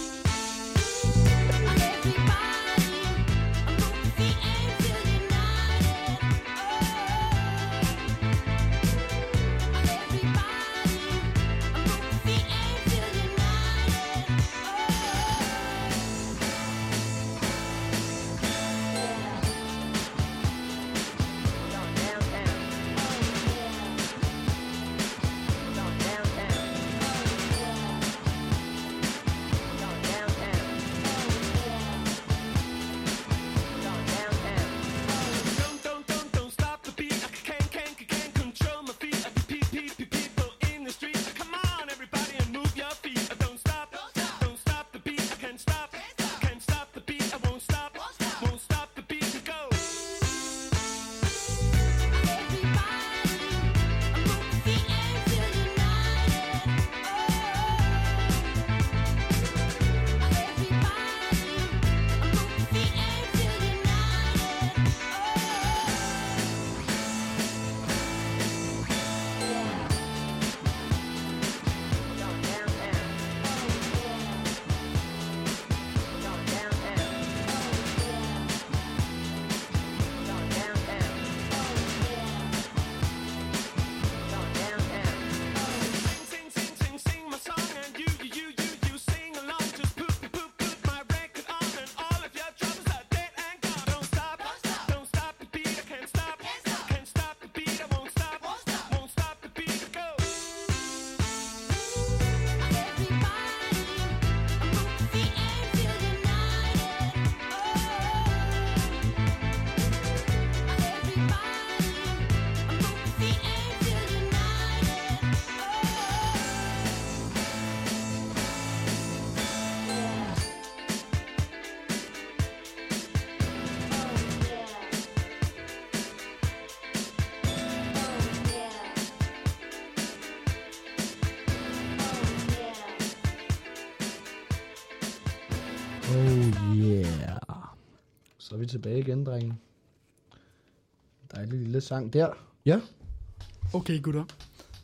Oh yeah. Så er vi tilbage igen, drenge. Dejlig lille sang der. Ja. Okay, gutter.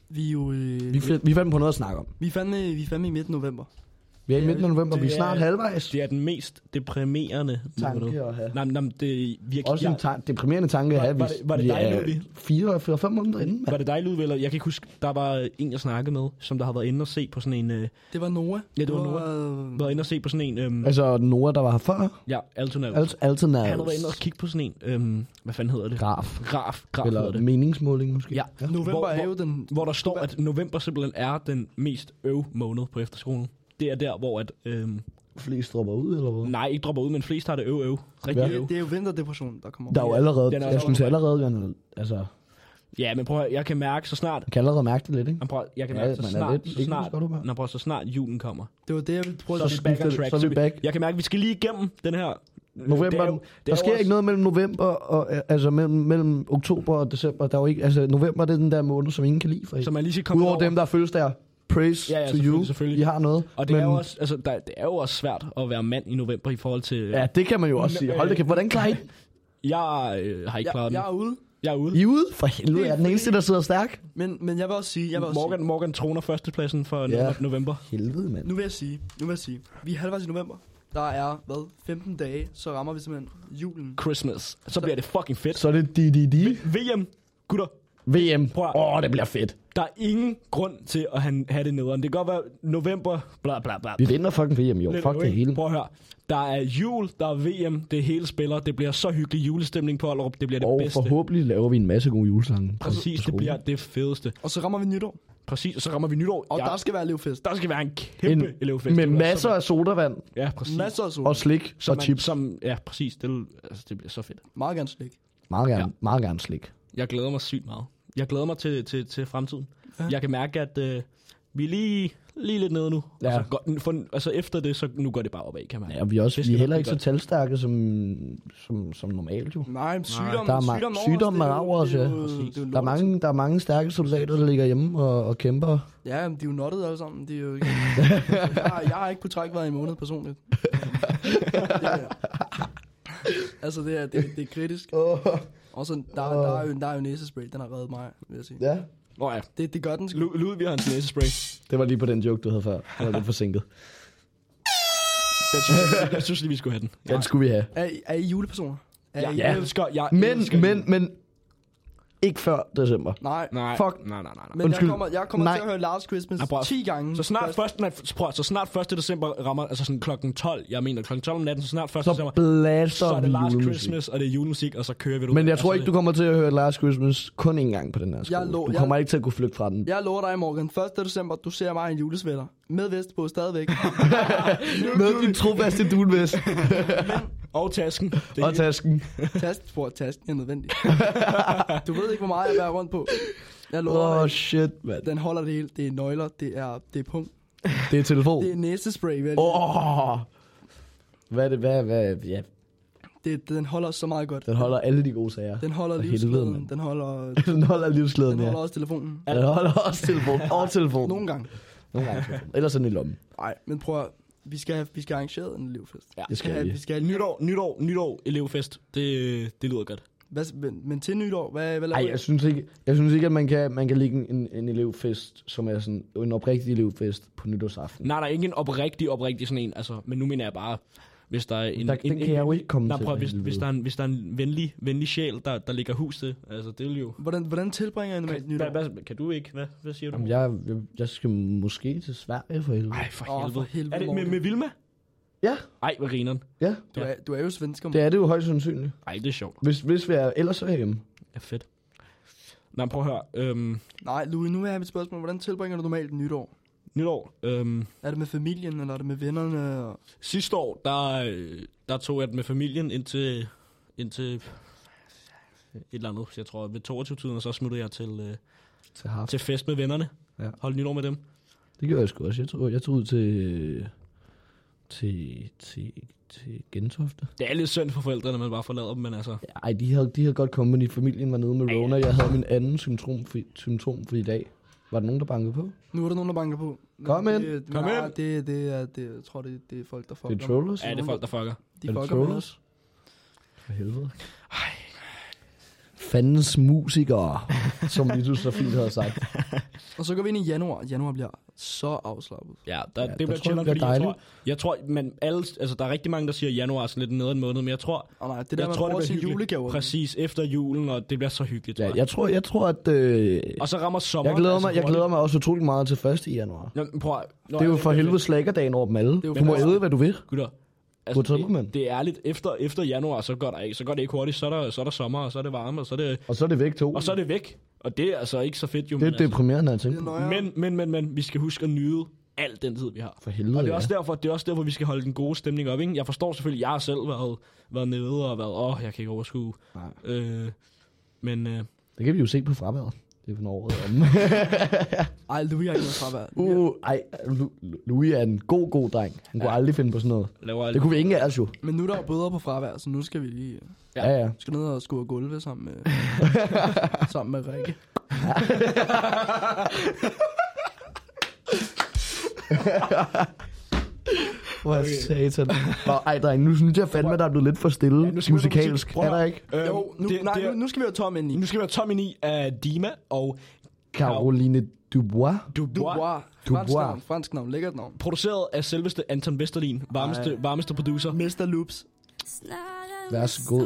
Vi er jo... Øh, Vi, f- vi fandt på noget at snakke om. Vi er fandme, vi er fandme i midten af november. Vi er i midten af november, vi er snart halvvejs. Det er den mest deprimerende Tanke måned. at have. Nej, nej, det virkelig... Også en ta- deprimerende tanke at have, Var, hvis var, var det vi dig, er Ludvig? fire, fire, fem måneder inden. Var det dig, Ludvig? Eller jeg kan ikke huske, der var en, jeg snakkede med, som der har været inde og se på sådan en... Øh, Det var Noah. ja, det var Det var, Noah. Været inde og se på sådan en... Øhm, Altså Nora, der var her før. ja, Altonals. Alt, Altonals. Han har været inde og kigge på sådan en... Øhm, hvad fanden hedder det? Graf. Graf. Graf hedder Eller det. meningsmåling måske. Ja. November hvor, er jo hvor, den... hvor der står, at november simpelthen er den mest øv måned på efterskolen. Det er der, hvor at... Øhm, Flest dropper ud, eller hvad? nej, ikke dropper ud, men flest har det øv, øv. Rigtig Ja. øv. Det, det er jo vinterdepression, der kommer Der er jo op. allerede, Den er jeg også synes allerede, at han, altså, Ja, men prøv at høre, jeg kan mærke så snart... jeg kan allerede mærke det lidt, ikke? Jeg, prøv, jeg kan Ja, mærke så man er snart, lidt- så ikke snart, godt humør. når prøv, så snart julen kommer. Det var det, jeg ville prøve Så at er sige. vi back on track. så er vi back. Jeg kan mærke, at vi skal lige igennem den her... November, Det er jo- det er der jo sker også- ikke noget mellem november og, øh, altså mellem, mellem oktober og december. Der er jo ikke, altså november, det er den der måned, som ingen kan lide for. Så man lige skal komme Udover over. dem, der føles der. Praise Ja, ja, to selvfølgelig, you. selvfølgelig. I har noget. Og det, men, er jo også, altså, der, det er jo også svært at være mand i november i forhold til... Ja, det kan man jo også sige. Hold da kæft, hvordan klarer I? Jeg øh, har ikke Jeg, klaret jeg den. er ude. Jeg er ude. I er ude? For helvede, jeg er den eneste, der sidder stærk. Men, men jeg vil også sige... Jeg vil også Morgan, Morgan troner førstepladsen for Ja. ja. november. Helvede, mand. sige, nu vil jeg sige, nu vil jeg sige, vi er halvvejs i november. Der er, hvad, femten dage, så rammer vi simpelthen julen. Christmas. Så bliver det fucking fedt. Så er det D D D. V M, gutter. V M. Prøv at- Åh, oh, det bliver fedt. Der er ingen grund til at han, have det nederen. Det kan godt være november, bla bla bla. Vi vinder fucking V M, jo. Lidt Fuck nu, det ikke? hele. Prøv at høre. Der er jul, der er V M, det hele spiller. Det bliver så hyggelig julestemning på Ollerup. Det bliver det Og bedste. forhåbentlig laver vi en masse gode julesange. på- Præcis, på det bliver skolen. det fedeste. Og så rammer vi nytår. Præcis, og så rammer vi nytår. Og Ja, der skal være elevfest. der skal være en kæmpe En- elevfest. Med Det bliver masser så- af sodavand Ja, præcis. Masser af sol. og slik Som og man- chips. Som, ja, præcis. Det, vil- altså, det bliver så fedt. Meget gerne slik. Meget gerne, Ja. meget gerne slik. Jeg glæder mig sygt meget. Jeg glæder mig til, til, til fremtiden. Ja. Jeg kan mærke, at øh, vi er lige, lige lidt nede nu. Ja. Altså, går, for, altså efter det, så nu går det bare opad, kan man. Ja, og vi er, også, Det skal vi er nok heller blive ikke så godt. talstærke som, som, som normalt jo. Nej, men sygdom, Der er ma- sygdom, sygdom er over os, ja. Der er, mange, der er mange stærke soldater, der ligger hjemme og, og kæmper. Ja, men de er jo nottet alle sammen. De er jo ikke... jeg, har, jeg har ikke på træk været i en måned personligt. Det er- altså, det er, det, det er kritisk. Oh. Og så, der, der, er jo, der er jo næsespray, den har reddet mig, vil jeg sige. Ja. Nå ja. Det, det gør den sgu. Lu- Ludvig har hans næsespray. Det var lige på den joke, du havde før. Den var lidt forsinket. Jeg synes, jeg, jeg synes lige, vi skulle have den. Den skulle vi have. Er, I- er I julepersoner? Er Ja, I, jeg elsker, jeg Men, elsker men, jul. men... Ikke før december. Nej, Nej, Fuck. nej, nej, nej. nej. men Undskyld. jeg kommer, jeg kommer Nej. til at høre Last Christmas Ja, prøv at- ti gange. Så snart, først. først, nej, prøv, så snart første december rammer, altså sådan klokken tolv, jeg mener klokken tolv om natten, så snart første Så december, blaster så er det vi Last julemusik. Christmas, og det er julemusik, og så kører vi det ud. Men jeg tror Altså, ikke, du kommer til at høre Last Christmas kun en gang på den her skole. lå- Du jeg- kommer ikke til at kunne flygte fra den. Jeg lover dig, Morgan. første december, du ser mig i en julesvætter. Med vest på stadigvæk. Med din trofaste dunvest. Og tasken. Det Og tasken. Tasken, tror tasken er nødvendig. Du ved ikke, hvor meget jeg bærer rundt på. Jeg lover Åh, dig. oh, shit, mand. Den holder det hele. Det er nøgler, det er, det er punkt. Det er telefon. Det er næsespray, vel? Åh! Oh. Hvad er det? Hvad, hvad, ja. Det, den holder så meget godt. Den holder alle de gode sager. Den holder For helvede, livsglæden. mand. Den holder, Den holder livsglæden, den ja. holder også telefonen. Den holder også telefon. Og telefon. Nogle gange. Nogle gange. telefon. Ellers er den i lommen. Nej, men prøv at, vi skal have, vi skal arrangere en elevfest. Ja, Det skal have, vi. vi skal have, Nytår, nytår, nytår, elevfest. Det, det lyder godt. hvad, men, men til nytår, hvad, hvad laver Ej, I? jeg synes ikke, jeg synes ikke at man kan, man kan lægge en, en elevfest, som er sådan en oprigtig elevfest på nytårsaften. Nej, der er ikke en oprigtig, oprigtig sådan en. Altså, men nu mener jeg bare, hvis der er en... Der- en, den kan jeg jo ikke komme nej, til, prøv, for hvis, helvede. hvis, der er en, hvis der er en venlig, venlig sjæl, der, der ligger hus til, altså det vil jo... Hvordan, hvordan tilbringer I normalt nytår? Hvad, hvad, kan du ikke? Hvad, hvad siger du? Jamen, jeg, jeg, jeg skal måske til Sverige for helvede. Ej, for Åh, helvede. for helvede, Er det med, Morgan. med Vilma? Ja. Ej, hvad grineren. Ja, Du er, du er jo svensker. det er det jo højst sandsynligt. Ej, det er sjovt. Hvis, hvis vi er ellers så er jeg hjemme. Ja, fedt. Nå, prøv at høre. Øhm, Nej, Louis, nu vil jeg have et spørgsmål. Hvordan tilbringer du normalt nytår? nytår. Øhm, Er det med familien, eller er det med vennerne? Og... sidste år, der, øh, der tog jeg det med familien indtil, indtil et eller andet. Jeg tror, ved toogtyve-tiden, og så smuttede jeg til, øh, Til Harp. til fest med vennerne. Ja. Holdt nytår med dem. Det gjorde jeg sgu også. Jeg tog, jeg tog ud til, til, til, til Gentofte. Det er lidt synd for forældrene, man bare forlader dem, men altså... Ej, de havde, de havde godt kommet, men familien var nede med Rona. Jeg havde min anden symptomfri, symptomfri dag. Var der nogen, der bankede på? Nu er der nogen, der banker på. Kom ind. Det, Kom nej, ind. Det, det, er, det, jeg tror, det, det er folk, der fucker. Det er trollers? Ja, det er folk, der fucker. De Er det fucker med trollers? os. For helvede. fandens musikere, som Vitus så fint havde sagt. Og så går vi ind i januar. Januar bliver så afslappet. Ja, der, Ja, det der bliver tror jeg, chilleren, det bliver fordi jeg dejligt. tror, jeg tror, men alle, altså der er rigtig mange, der siger, at januar er sådan lidt nede en måned, men jeg tror, oh, nej, det der, jeg man tror, bruger det til bliver hyggeligt. julegaver. Præcis, efter julen, og det bliver så hyggeligt, tror Ja, jeg. jeg tror, jeg tror at... Øh, Og så rammer sommeren. jeg glæder, altså mig, jeg hurtigt. glæder mig også utrolig meget til første januar. Nå, prøv, at- Nå, Det er jo altså, for helvede slækkerdagen over dem alle. jo Du må for- æde, hvad du vil. Gutter, Altså, altså, det, det, det er ærligt. Efter, efter januar, så går, der ikke, så går det ikke hurtigt. Så er, der, så er der sommer, og så er det varme, og så er det... Og så er det væk to. Og så er det væk. Og det er altså ikke så fedt, jo. Det er men altså, deprimerende at tænke på. men, men, men, men, vi skal huske at nyde al den tid, vi har. For helvede, Og det er, ja. også derfor, det er også derfor, vi skal holde den gode stemning op, ikke? Jeg forstår selvfølgelig, jeg har selv været, været nede og været, åh, jeg kan ikke overskue. Øh, men... Øh, Det kan vi jo se på fraværet. Det er for året om. Ej, Louis har ikke noget fravær. uh, ej, Lu- Louis er en god, god dreng. Han kunne Ja. aldrig finde på sådan noget. Laver Det kunne vi ingen af os jo. Men nu er der jo bøder på fravær, så nu skal vi lige... Ja, ja. Vi skal ned og skure gulve sammen med... sammen med Rikke. Hvor er satan. Nå, ej, dreng, nu synes jeg fandme, at der er blevet lidt for stille ja, musikalsk. Er der ikke? Øh, Jo, nu, det, nej, det, nu, nu skal vi have Tom ind i. Nu skal vi have Tom ind i af Dima og Caroline Dubois. Dubois. Dubois. Dubois. Fransk navn, fransk navn, lækkert navn. Produceret af selveste Anton Vesterlin, varmeste, Ej. varmeste producer. mister Loops. Vær så god.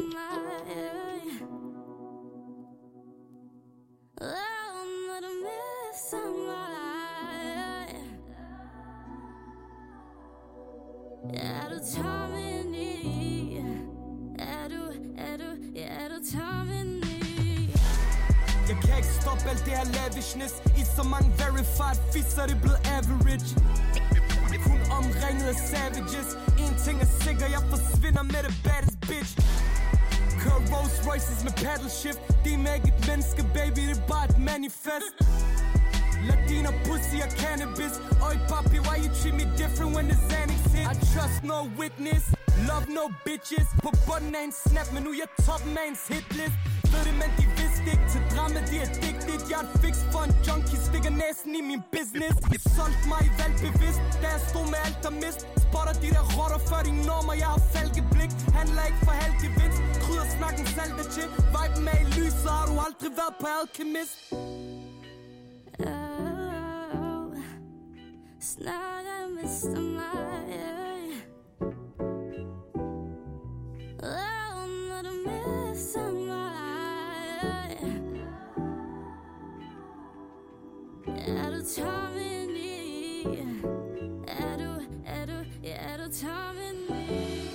Er du tom ind i? Er du, er du, ja, er du tom ind i? Jeg kan ikke stoppe alt det her lavishness I så mange verified fisser, det er blevet average Kun omringet af savages En ting er sikker, jeg forsvinder med det baddest bitch Kører Rolls Royces med paddle shift Det er ikke et menneske, baby, det er bare et manifest Ladiner, pussy og cannabis Oi papi, why you treat me different when the Xanax hit? I trust no witness, love no bitches På bunden af en snap, men nu er jeg toppen af ens hitlist Ved det, men de vidste ikke til drama, de er addicted Jeg er et fix for en junkie, stikker næsen i min business Jeg solgte mig i valgbevidst, da jeg stod med alt der mist Spotter de der rotter før de normer, jeg har falkeblik Handler ikke for halv gevinst, krydder snakken salter til Viben med i lyset, har du aldrig været på Alchemist Oh, snart jeg mister mig Oh, når du mister mig Er du tom ind i? Er du, er du, ja, er du tom ind i?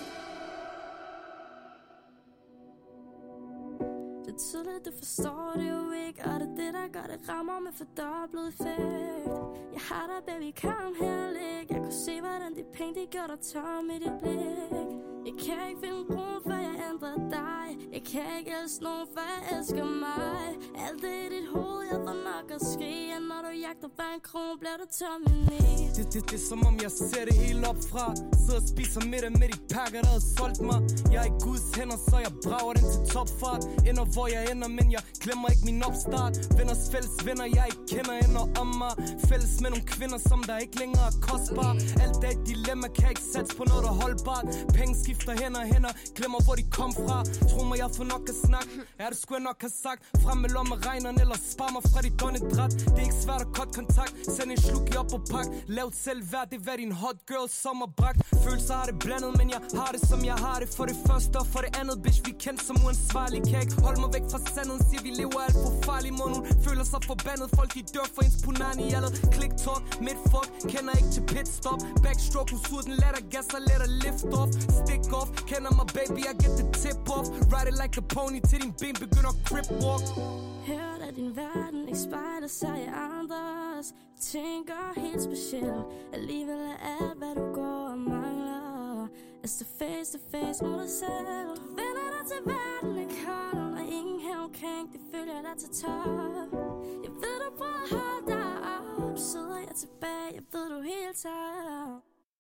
Det er tydeligt, du forstår det jo ikke Og det er det, der gør det rammer med fordoblet effekt Jeg har dig, baby, kom her lig Jeg kunne se, hvordan de penge, de gør dig tom i dit blik Jeg kan ikke finde grund, før jeg ændrer dig Jeg kan ikke elske nogen, før jeg elsker mig Alt det i dit hoved, jeg får nok at skrige Når du jagter hver en kron, bliver du tom i Det, det, det er som om jeg ser det helt op fra Sidder og spiser middag med de pakker, der havde solgt mig Jeg er i Guds hænder, så jeg brager den til topfart Ender hvor jeg ender, men jeg glemmer ikke min opstart Venners fælles venner, jeg ikke kender ender om mig Fælles med nogle kvinder, som der ikke længere er kostbar Alt er et dilemma, kan ikke satse på noget, der er holdbart Penge skifter hænder, hænder, glemmer hvor de kom fra Tro mig, jeg får nok at snakke Ja, det skulle jeg nok have sagt Frem med lommeregneren, eller spar mig fra dit åndedræt Det er ikke svært at cut kontakt Send en sluk i op og pak Lavt selvværd, det er hvad din hot girl sommerbragt Følelser har det blandet, men jeg har det som jeg har det For det første og for det andet, bitch, vi kendt som uansvarlige Kan ikke holde mig væk fra sandet Siger vi lever alt for farlig Må hun føler sig forbandet Folk de dør for ens punani Jeg lavede click talk, midfuck Kender ikke til pitstop Backstroke, hun suger den latter Gas og letter lift off Stick off, kender mig baby I get the tip off Ride it like a pony Til din ben begynder crip walk Hørt at din verden ikke spejler sig i andres Tænker helt specielt Alligevel er alt hvad du går og mangler Er så face to face mod dig selv Du vender dig til verden er kold Og ingen her omkring de følger dig til top Jeg ved du prøver at holde dig op Sidder jeg tilbage Jeg ved du helt tager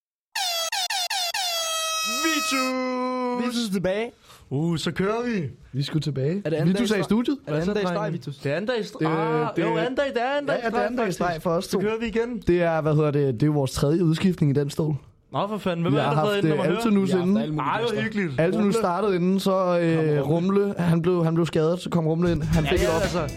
Vitus! Vitus er tilbage. Uh, så kører vi. Vi skulle tilbage. Er det anden Vitus er i dag studiet. Er det anden dag i streg, Vitus? Det er anden dag i streg. Øh, Ah, det- jo, anden dag, det er anden dag Ja, ja, det er anden dag i streg for os Så to. kører vi igen. Det er, hvad hedder det, det er jo vores tredje udskiftning i den stol. Nå, for fanden. Hvem Vi er har der haft taget ind, der må høre? Altinus inden. Ej, hvor hyggeligt. Altinus startede inden, så øh, Rumle, han blev, han blev skadet, så kom Rumle ind. Han Ja, fik ja, det op. altså.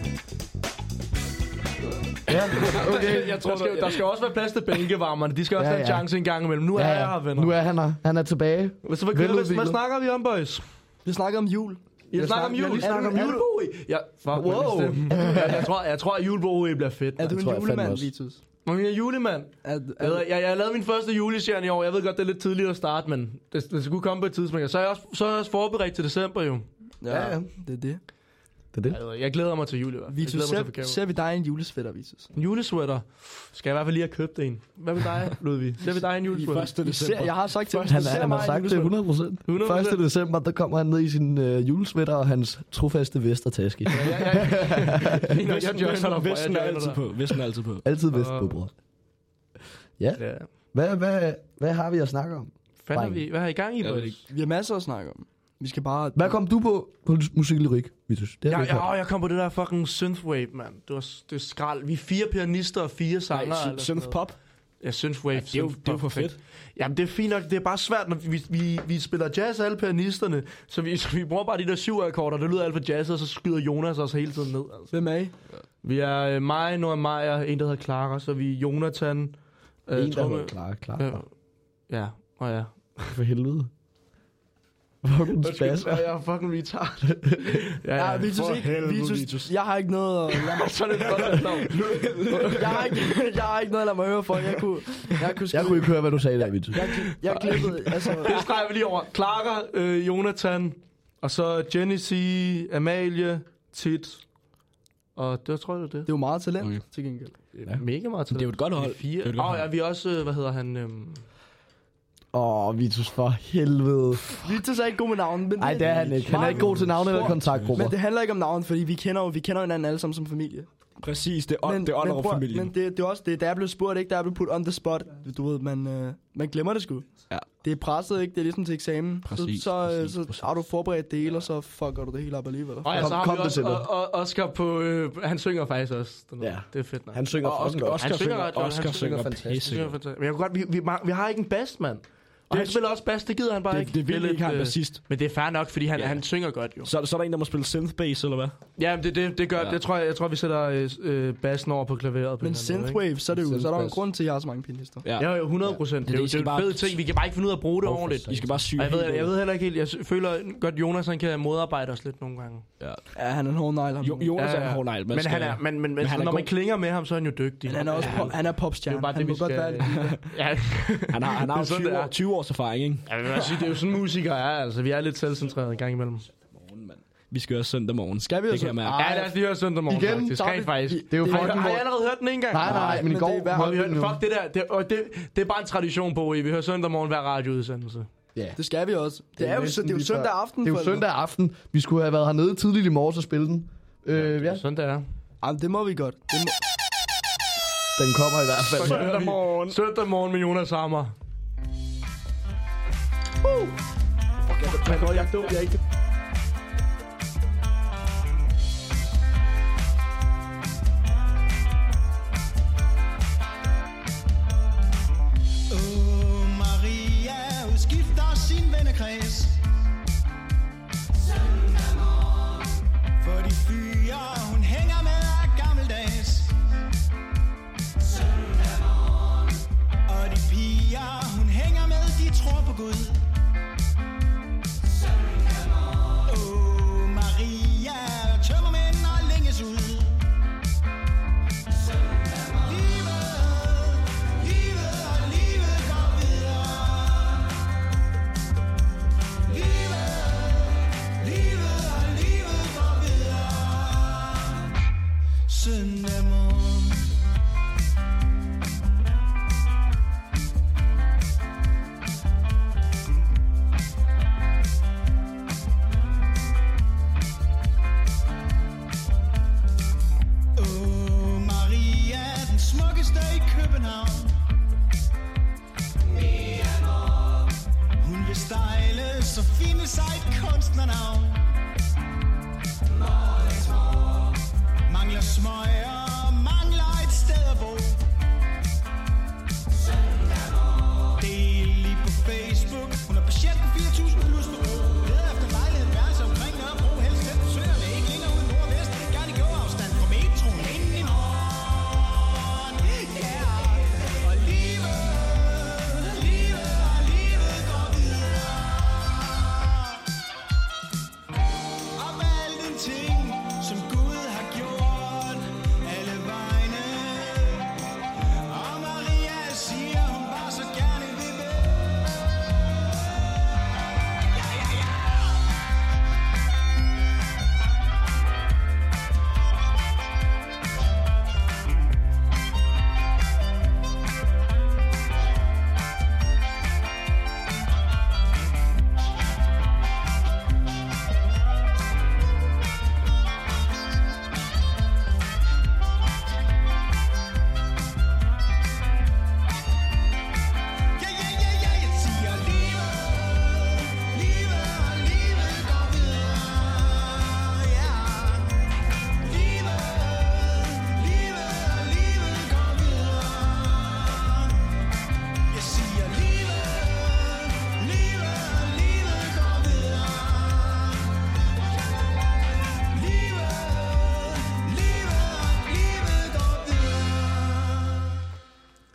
Ja, okay. Jeg tror, der, skal, der skal også være plads til bænkevarmerne. De skal også Ja, have en ja. chance en gang imellem. Nu er Ja, jeg ja. her, venner. Nu er han her. Han er tilbage. Så hvad, hvad, hvad Veludviklet. snakker vi om, boys? Vi snakker om jul. Jeg snakker om vi har jul. lige snakket om jul. Juleboi. Ja, fuck, Wow. jeg, jeg, tror, jeg tror, at juleboi bliver fedt. Er du en tror jeg fandme julemand, også. Vitus? Men jeg er julemand. Er, Jeg, ved, jeg, jeg har lavet min første julestjerne i år. Jeg ved godt, det er lidt tidligt at starte, men det, det skulle komme på et tidspunkt. Så er jeg også, så er jeg også forberedt til december, jo. Ja, ja, det er det. Det er det. Jeg, ved, jeg glæder mig til jul, i hvert fald. Jeg Vitus, glæder mig til ser, forgaver. ser vi dig en julesvætter, Vitus? En julesweater. Skal jeg i hvert fald lige have købt en. Hvad med dig, Ludvig? Ser vi dig en julesweater? første Vi ser, jeg har sagt til ham, Han, du ser han mig har en sagt det julesvætter. hundrede procent. hundrede procent. første december, der kommer han ned i sin øh, julesvætter og hans trofaste vestertaske. Ja, ja, ja. Jeg Vesten, joiner vesten, dig, vesten er jeg joiner altid dig. på. Vesten er altid på. Altid vest Og- på, bror. Ja. Ja. Hvad, hvad, hvad har vi at snakke om? Fanden er drenge? vi? Hvad har I gang i, Jeg ved det boys? Vi har masser at snakke om. Vi skal bare... Hvad kom du på på musiklyrik, Vitus? Det har Ja, vi ikke hørt. ja, jeg kom på det der fucking synthwave, mand. Det var, det var skrald. Vi er fire pianister og fire sanger. Nej, eller sådan synth noget. pop. Ja, synthwave. Ja, det er jo- synthpop, det er jo for perfekt. fedt. Jamen, det er fint nok. Det er bare svært, når vi, vi, vi spiller jazz, alle pianisterne. Så vi, så vi bruger bare de der syv akkorder. Det lyder alt for jazz, og så skyder Jonas os hele tiden ned. Altså. Hvem er I? Vi er uh, mig, Nora Meyer, en der hedder Clara, så vi er Jonathan. Uh, En, der hedder Clara. Clara. Ja, ja, og ja. For helvede. Fucking spasser. Jeg er fucking retard. Ja, ja, Vitus, for ikke. helvede, Vitus, Vitus. jeg har ikke noget at lade mig... Så er det et godt navn. jeg, har ikke, jeg har ikke noget at lade mig høre for. Jeg kunne, jeg kunne, Jeg kunne ikke høre, hvad du sagde der, Vitus. jeg, jeg klippede, altså... Det streger vi lige over. Clara, øh, Jonathan, og så Jenny C, Amalie, Tit. Og det tror jeg, det er det. Det er jo meget talent, Okay. til gengæld. Ja. Mega meget til Det er jo et godt hold. Vi er Fire. Det er jo et godt Åh, hold. ja, vi er også, øh, hvad hedder han? Øhm... Åh, oh, Vitus, for helvede. Vitus er ikke god med navn, men Nej, det er han ikke. Han er ikke god til navne eller kontaktgrupper. Men det handler ikke om navn, fordi vi kender jo vi kender jo hinanden alle sammen som familie. Præcis, det er, on, det er men, under bror, familien. men det, det er også det, da jeg blev spurgt, ikke? Da jeg blev put on the spot. Du ved, man, øh, man glemmer det sgu. Ja. Det er presset, ikke? Det er ligesom til eksamen. Præcis, så, så, præcis, øh, så præcis. har du forberedt det hele, og så fucker du det hele op alligevel. Og ja, så har kom vi det også til dig. og, og Oscar på... Øh, han synger faktisk også. Den Ja. Det er fedt nok. Han synger Og fucking Oscar, godt. Oscar, Han synger synger, ret godt. Oscar Han synger synger fantastisk. pisse synger godt. fantastisk. Men jeg kunne godt, vi, vi, vi har ikke en bass, mand. Og han spiller også bass, det gider han bare Det- ikke. det vil er vi lidt, ikke have en øh, bassist. Men det er fair nok, fordi han, Ja. han synger godt jo. Så, så er der en, der må spille synth bass, eller hvad? Ja, men det, det, det gør Ja. ja. det. tror jeg, jeg tror, vi sætter øh, øh, bassen over på klaveret. På Men en eller anden måde, synthwave, så er det jo, så er der jo en Synthbass. grund til, at jeg har så mange pianister. ikke? Ja, jo, hundrede procent. Ja. Det, Det det, er det, det, er I jo skal en bare- fed ting. Vi kan bare ikke finde ud af at bruge det Hvorfor ordentligt. så? I skal bare syge Og jeg ved, helt jeg ud. ved heller ikke helt. Jeg føler godt, Jonas han kan modarbejde os lidt nogle gange. Ja. Ja, han er en hård negl. ham. Jo, Jonas Ja, er ja. en hård negl. Men, han er, men, men, men han er når man god. klinger med ham, så er han jo dygtig. Men han er også Ja, pop, han er det er popstjerne. jo bare Han det, må vi godt være skal... det. Ja. Han har, han har Det er jo sådan, tyve, det er. år, tyve års erfaring, ikke? Ja, jeg vil sige, det er jo sådan musikere er, altså. Vi er lidt selvcentreret en gang imellem. Vi skal høre søndag morgen. Skal vi Det også? kan jeg mærke. Ja, lad os lige høre søndag morgen, Igen? faktisk. Så er Rent det- faktisk. Det er jo Har, fucking har I vores- allerede hørt den en gang? Nej, nej, men i men går det er hver- Har vi hørte hørt, vi den jo. fuck det der. Det, og det, det er bare en tradition på, I. Vi hører søndag morgen hver radioudsendelse. Ja. Det skal vi også. Det er jo, næsten det er jo lige søndag før. aften. Det er jo for- søndag aften. Vi skulle have været hernede tidligt i morges og spille den. Øh, ja. Søndag er. Jamen, det må vi godt. Det må... Den kommer i hvert fald. Søndag morgen. Søndag morgen med Jonas Hammer. Jeg tror, jeg er dum, jeg er ikke... Åh, Maria, hun skifter sin vennekreds. Søndag morgen. For de fyre, hun hænger med er gammeldags. Søndag morgen. Og de piger, hun hænger med, de tror på Gud. Søndag morgen. Åh, Maria, tømmermænd og længes ud. Søndag morgen. Livet, livet og livet går videre. Livet, livet og livet går videre. Søndag morgen. Åh, Maria, den smukkeste i København. Mia Moore. Hun vil style, så finde sig et kunstnernavn. Morgens mor. Mangler smøger, mangler et sted at bo. Søndag morgen. Det er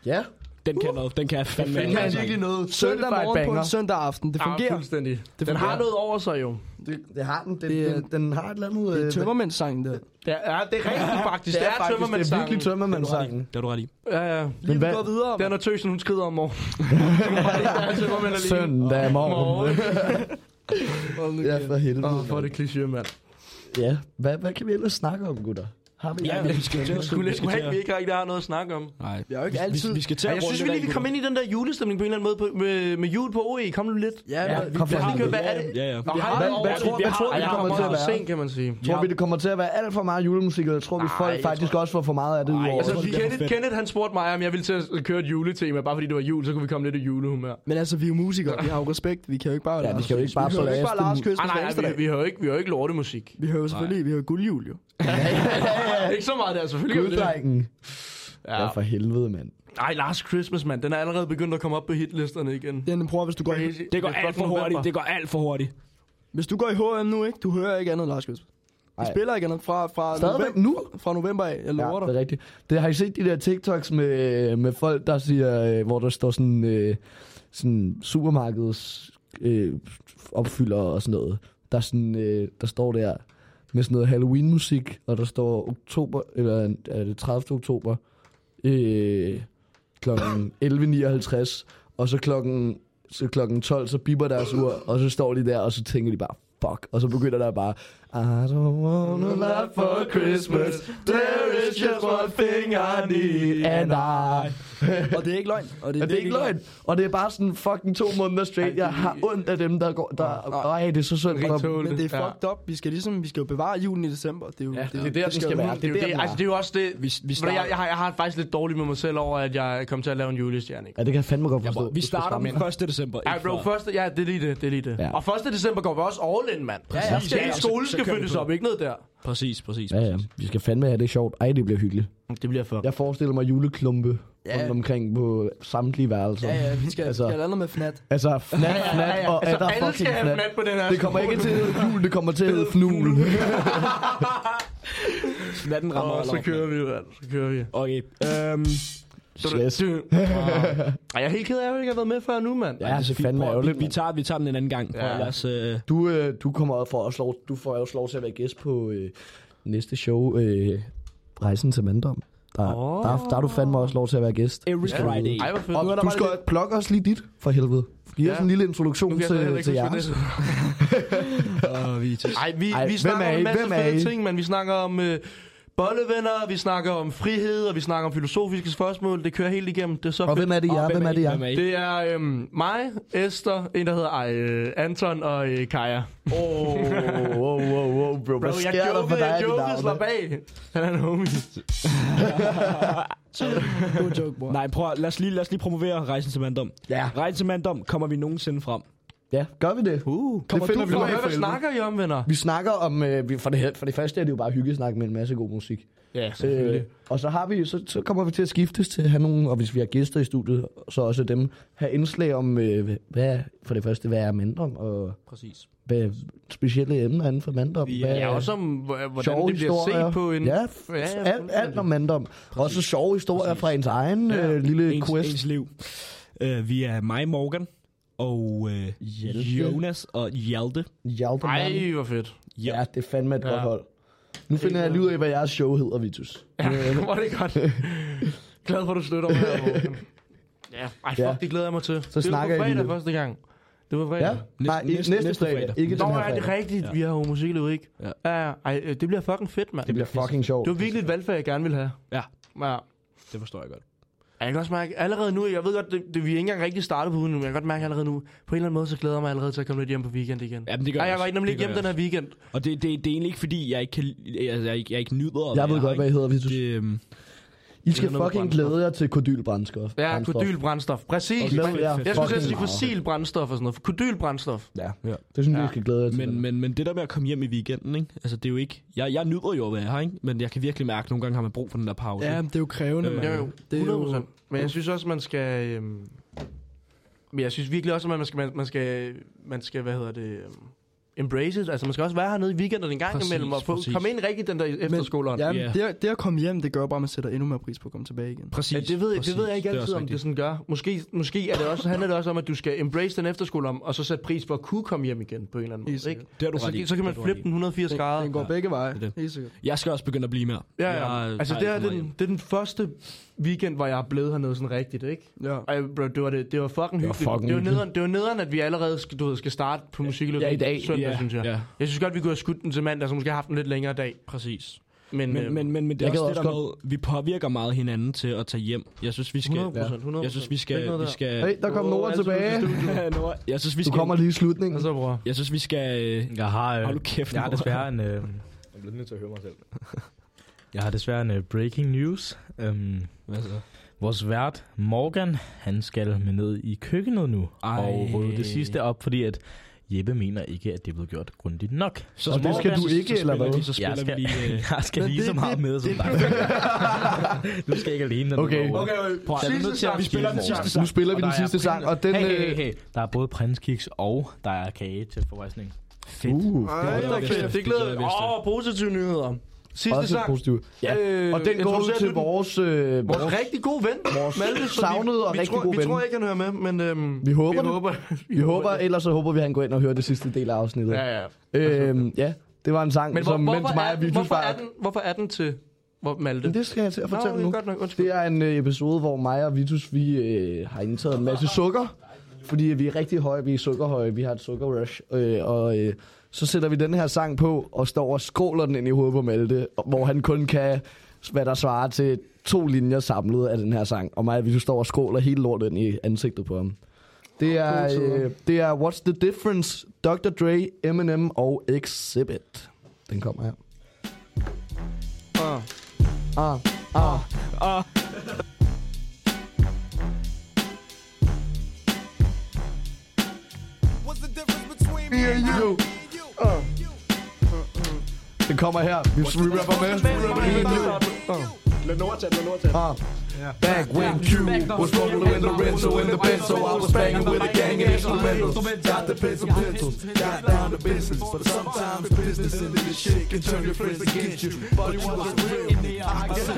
Ja. Den kan noget. Den kan jeg fandme. Den kan virkelig noget. Søndag morgen på en søndag aften. Det fungerer. Ja, fuldstændig. Det Den fungerer. har noget over sig jo. Det, det har den. Den, Det er- den, den har et eller andet... Det er øh, tømmermændssangen, der. Det er, ja, det er rigtigt faktisk. Det er, faktisk, det er tømmermandssangen. virkelig tømmermandssangen. Det har du ret i. Ja, ja. Lige hvad- gå videre. Det er, når tøsen hun skrider om morgenen. Søndag morgen. Ja, for helvede. Åh, for det kliché, mand. Ja, hvad, hvad kan vi ellers snakke om, gutter? Har vi Ja, vi skal til at skulle lidt, vi ikke rigtig har noget at snakke om. Nej. Vi har jo ikke altid... Vi, vi skal til Ja, at jeg synes, runde vi lige det kan komme ind i den der julestemning på en eller anden måde på, med, med jul på O E. Kom nu lidt. Ja, Ja, vi, kom vi, for har, helvede. Hvad er det? Ja, ja. Og Hvad- har hvad det over- tror- hvad tror vi, Ej, det jeg kommer kommer til at meget være? sent, kan man sige. Tror vi, det kommer til at være alt for meget julemusik, eller tror vi, Nej, folk jeg faktisk tror- også får for meget af det ud over? Altså, tror, vi det bliver Kenneth, fedt. Kenneth, han spurgte mig, om jeg ville til at køre et juletema, bare fordi det var jul, så kunne vi komme lidt i julehumør. men altså, vi er jo musikere. Vi har jo respekt. Vi kan jo ikke bare... Ja, vi skal jo ikke bare vi hører jo ikke blaste bare Lars dem. Christmas Nej, hver nej, eneste vi, dag. vi har jo ikke, vi har jo ikke lortemusik. Vi hører jo selvfølgelig... Vi hører guldjul, jo. Ikke så meget der, selvfølgelig. gør vi det. Guddrengen. Ja. Ja, for helvede, mand. Ej, Last Christmas, mand. Den er allerede begyndt at komme op på hitlisterne igen. Den prøver, hvis du går i... Crazy. Det går er alt for godt hurtigt. november. Det går alt for hurtigt. Hvis du går i H M nu, ikke? Du hører ikke andet Lars Christmas. Vi Ej. spiller ikke andet fra, fra, Stadigvæk november, nu? fra november af. Jeg lover Ja, dig. det er rigtigt. Det har I set de der TikToks med, med folk, der siger, øh, hvor der står sådan, øh, sådan supermarkedets øh, opfylder og sådan noget. Der, er sådan, øh, der står der med sådan noget Halloween-musik, og der står oktober, eller er det tredivte oktober, øh, klokken elleve nioghalvtreds, og så klokken, så klokken tolv, så bipper deres ur, og så står de der, og så tænker de bare, fuck, og så begynder der bare, I don't want a lot for Christmas, there is just one thing I need, and I... Og det er ikke løgn. Og det er, Og det er ikke løgn. Og det er bare sådan fucking to måneder straight. Jeg har ondt af dem, der går... Der, ej, det er så synd for dem. Men det er fucked up. Vi skal ligesom, vi skal jo bevare julen i december. Det er jo, Ja, det, det er der, den skal være. Det er jo det, altså, det er jo også det... Vi, vi Fordi starter, jeg, jeg, har, jeg har faktisk lidt dårligt med mig selv over, at jeg kom til at lave en julestjerne. Ikke? Ja, det kan jeg fandme godt ja, forstå. bro, vi starter den første december. Ja, ikke bro, før. første, ja, det er lige det, det er lige det. Ja. Og første december går vi også all in, mand. Ja, Ja, ja. ja. Hele Så- skolen så skal kører vi fyldes på. op, ikke noget der. Præcis, præcis. Ja, ja. Vi skal fandme have det sjovt. Ej, det bliver hyggeligt. Det bliver fuck. Jeg forestiller mig juleklumpe Ja. rundt omkring på samtlige værelser. Ja, ja, vi skal, Altså- altså, skal lande med fnat. Altså, fnat, Ja, ja, ja, fnat ja. og Altså, er der alle fucking skal have fnat. fnat på den her Det kommer ikke til skole. at hedde jul, det kommer til at hedde fnul. Natten rammer Åh, alle så op, kører vi, mand. Så kører vi. Okay. Øhm, Yes. Ej, jeg er helt ked af, at jeg ikke har været med før nu, mand. Ja, det er fint. fandme Prøv, ærgerligt. vi, vi, tager, vi tager den en anden gang. Ja. Ja. Lad os, øh, Du, øh, du kommer for også lov, du får også lov til at være gæst på øh, næste show, øh, Rejsen til Mandom. Der, Åh. der, der er du fandme også lov til at være gæst. every Ja. Friday. Ej, hvor fedt. Og Nu er der du bare skal lidt- plukke også lige dit, for helvede. Giv os Ja. en lille Nu introduktion kan jeg heller til, ikke til huske, jeres. hvad det er. Og vi er til... Ej, vi, Ej, vi hvem snakker er om I? en masse Hvem er fede I? ting, men vi snakker om øh, bollevenner, vi snakker om frihed, og vi snakker om filosofiske spørgsmål. Det kører helt igennem. Det er så Og fedt. hvem er det, Og jer? hvem Hvem er er det, I? jer? Hvem er I? Det er øhm, mig, Esther, en der hedder ej, øh, Anton og øh, Kaja. Åh, wow, wow, wow, bro. Bro, Hvad jeg sker der for jokede, dig jeg i de jokede, slap navne? af. Han er en homie. God joke, bror. Nej, prøv at, lad os lige, lad os lige promovere Rejsen til Mandom. Ja. Rejsen til Mandom kommer vi nogensinde frem. Ja, gør vi det? Uh, det finder vi du ud for, af. hvad snakker I om, venner? Vi snakker om, øh, vi- for, det, for det første er det jo bare hyggesnak med en masse god musik. Ja, selvfølgelig. Øh, og så har vi, så, så kommer vi til at skiftes til at have nogle, og hvis vi har gæster i studiet, så også dem, have indslag om, øh, hvad, for det første, hvad er Mandom, og Præcis. hvad er emner inden for Mandom. Vi- Hvad Ja, også om, hvordan sjove det bliver historier. set på en... Ja, f- ja, alt, alt om Mandom. Også sjove historier Præcis. fra ens egen Ja. øh, lille Ens, quest. ens liv. Uh, vi er mig, Morgan, og øh, Hjalte. Jonas og Hjalte. Hjalte Mann. Ej, hvor fedt. Ja, det er fandme et Ja. godt hold. Nu finder jeg lige ud af, hvad jeres show hedder, Vitus. Ja, hvor er det godt. Glad for, at du støtter mig her, Morgan. Ja, ej, fuck, Ja. det glæder jeg mig til. Så det snakker var på I fredag lige. første gang. Det var fredag. Ja? Nej, Næste- næste, næste næste fredag. fredag. Ikke Nå, den her er det fredag. rigtigt? Ja. Vi har jo musiklyrik. Ja. Ja, ja. Ej, øh, det bliver fucking fedt, mand. Det bliver fucking sjovt. Det var virkelig et valgfag, jeg gerne ville have. Ja, Ja. det forstår jeg godt. Jeg kan også mærke, allerede nu, jeg ved godt, det, det, vi er ikke engang rigtig startet på ugen nu, men jeg kan godt mærke allerede nu, på en eller anden måde, så glæder jeg mig allerede til at komme lidt hjem på weekend igen. Ja, men det gør Ej, jeg jeg var også. ikke nemlig Det ikke gør hjem den jeg her weekend. Og det, det, det er egentlig ikke fordi, jeg ikke, kan, altså, jeg ikke, jeg ikke nyder at Jeg ved være godt, her, hvad I hedder, Vitus. Det, øhm, I skal Det er noget fucking brændstof. glæde jer til kodylbrændstof. Ja, kodylbrændstof. Præcis. Og glæd jer Jeg skulle til at fucking sige meget. fossil brændstof og sådan noget. Kodylbrændstof. Ja, Ja. det synes jeg, Ja. I skal glæde jer til. men, men, men det der med at komme hjem i weekenden, ikke? Altså det er jo ikke... Jeg, jeg nyder jo at være her, ikke? Men jeg kan virkelig mærke, at nogle gange har man brug for den der pause. Ja, det er jo krævende, Øh, mand. Jo, jo. Det er jo- hundrede procent. Men jeg synes også, man skal... Øhm, men jeg synes virkelig også, at man skal... Man, man skal, man skal hvad hedder det... Øhm, embrace it. Altså, man skal også være hernede i weekenden en gang Præcis, imellem, og få, præcis. komme ind rigtig den der efterskoleånd. Ja, Yeah. det, at- det at komme hjem, det gør bare, at man sætter endnu mere pris på at komme tilbage igen. Præcis. Ja, det ved, jeg, det ved jeg ikke Det er altid, også om det rigtigt. sådan gør. Måske, måske er det også, handler det også om, at du skal embrace den efterskole om, og så sætte pris på at kunne komme hjem igen på en eller anden måde. Ikke? Det har du så, ret i. så kan man Det har du flippe ret i. den et hundrede og firs grader. Den går begge veje. Det er det. Helt sikkert. Jeg skal også begynde at blive mere. Ja, ja. Jeg Altså, har det er, ikke den, meget det er den første weekend, hvor jeg er blevet hernede sådan rigtigt, ikke? Ja. Ej, bro, det var, det, det var fucking Det var hyggeligt. fucking det, var hyggeligt. nederen, det var nederen, at vi allerede skal, du ved, skal starte på musikløbet Ja, i dag. søndag, Ja, synes jeg. ja. Jeg synes godt, vi kunne have skudt den til mandag, så måske have haft en lidt længere dag. Præcis. Men, Men, øh, men, men, men det er jeg også gad det også der med, vi påvirker meget hinanden til at tage hjem. Jeg synes, vi skal... hundrede procent, hundrede Jeg synes, vi procent. Ikke skal... noget Vi der. skal Hey, der kom Nora tilbage. Nora, jeg synes, vi Du skal... kommer lige i slutningen. Og så, bror. Jeg synes, vi skal... øh, Jeg har, øh, Hold nu kæft, jeg har Nora. desværre en... Øh, jeg bliver nødt til at høre mig selv. Jeg har desværre en uh, breaking news. Um, Hvad så? vores vært, Morgan, han skal med ned i køkkenet nu. Ej. Og rydde det sidste op, fordi at Jeppe mener ikke, at det er blevet gjort grundigt nok. Så Og det skal du ikke, så eller hvad? spiller vi- Så spiller Jeg skal, vi lige... øh, jeg skal Men lige det- så meget det- med som det- dig. Du skal ikke alene, når du Okay. går over. Okay, okay. Prøv, jeg er nødt til at Vi spiller den sige, sidste Morgan. sang. Nu spiller vi Og den der er sidste sang, og den... Hey, hey, øh, hey. Der er både prinskiks og der er kage til forrejsning. Fedt. Uh, Ej, det det var er det fedt. bedste. Det glæder Det jeg. var det Åh, positive nyheder. Sidste også sang. positivt. Ja. Øh, Og den går ud introducerer til du den? vores... Øh, Vores rigtig gode ven. Vores Malte, så savnede og vi, rigtig tror, gode vi ven. tror ikke, han hører med, men øhm, Vi håber vi det. håber, Vi håber, ellers så håber vi, at han går ind og hører det sidste del af afsnittet. Ja, ja. Øhm, ja, det var en sang, Men hvor, som hvorfor, mens mig er, og den, Vitus hvorfor, var... er den, hvorfor er den til hvor Malte? Men det skal jeg til at fortælle Nå, det er nu. godt nok. Undskyld. Det er en øh, episode, hvor mig og Vitus, vi øh, har indtaget en masse sukker. Fordi vi er rigtig høje, vi er sukkerhøje, vi har et sukkerrush. Øh, og øh, så sætter vi den her sang på, og står og skråler den ind i hovedet på Malte. Hvor han kun kan, hvad der svarer til to linjer samlet af den her sang. Og mig og Vitus står og skråler hele lortet ind i ansigtet på ham. Det er, øh, det er What's the Difference, doktor Dre, Eminem og Exhibit. Den kommer her. Ah. Ah, ah, ah. What's the difference between me Me and and you. you? Uh. Den kommer her. Vi rapper med. Me and you. Uh. Lad Nora tage, lad Nora tage. Uh. Back when Q was rolling in Lorenzo in the Benzo, I was banging with a gang of instrumentals. Got the pens and pencils, got down to business. But sometimes business into this shit can turn your friends against you. But you wasn't real. I guess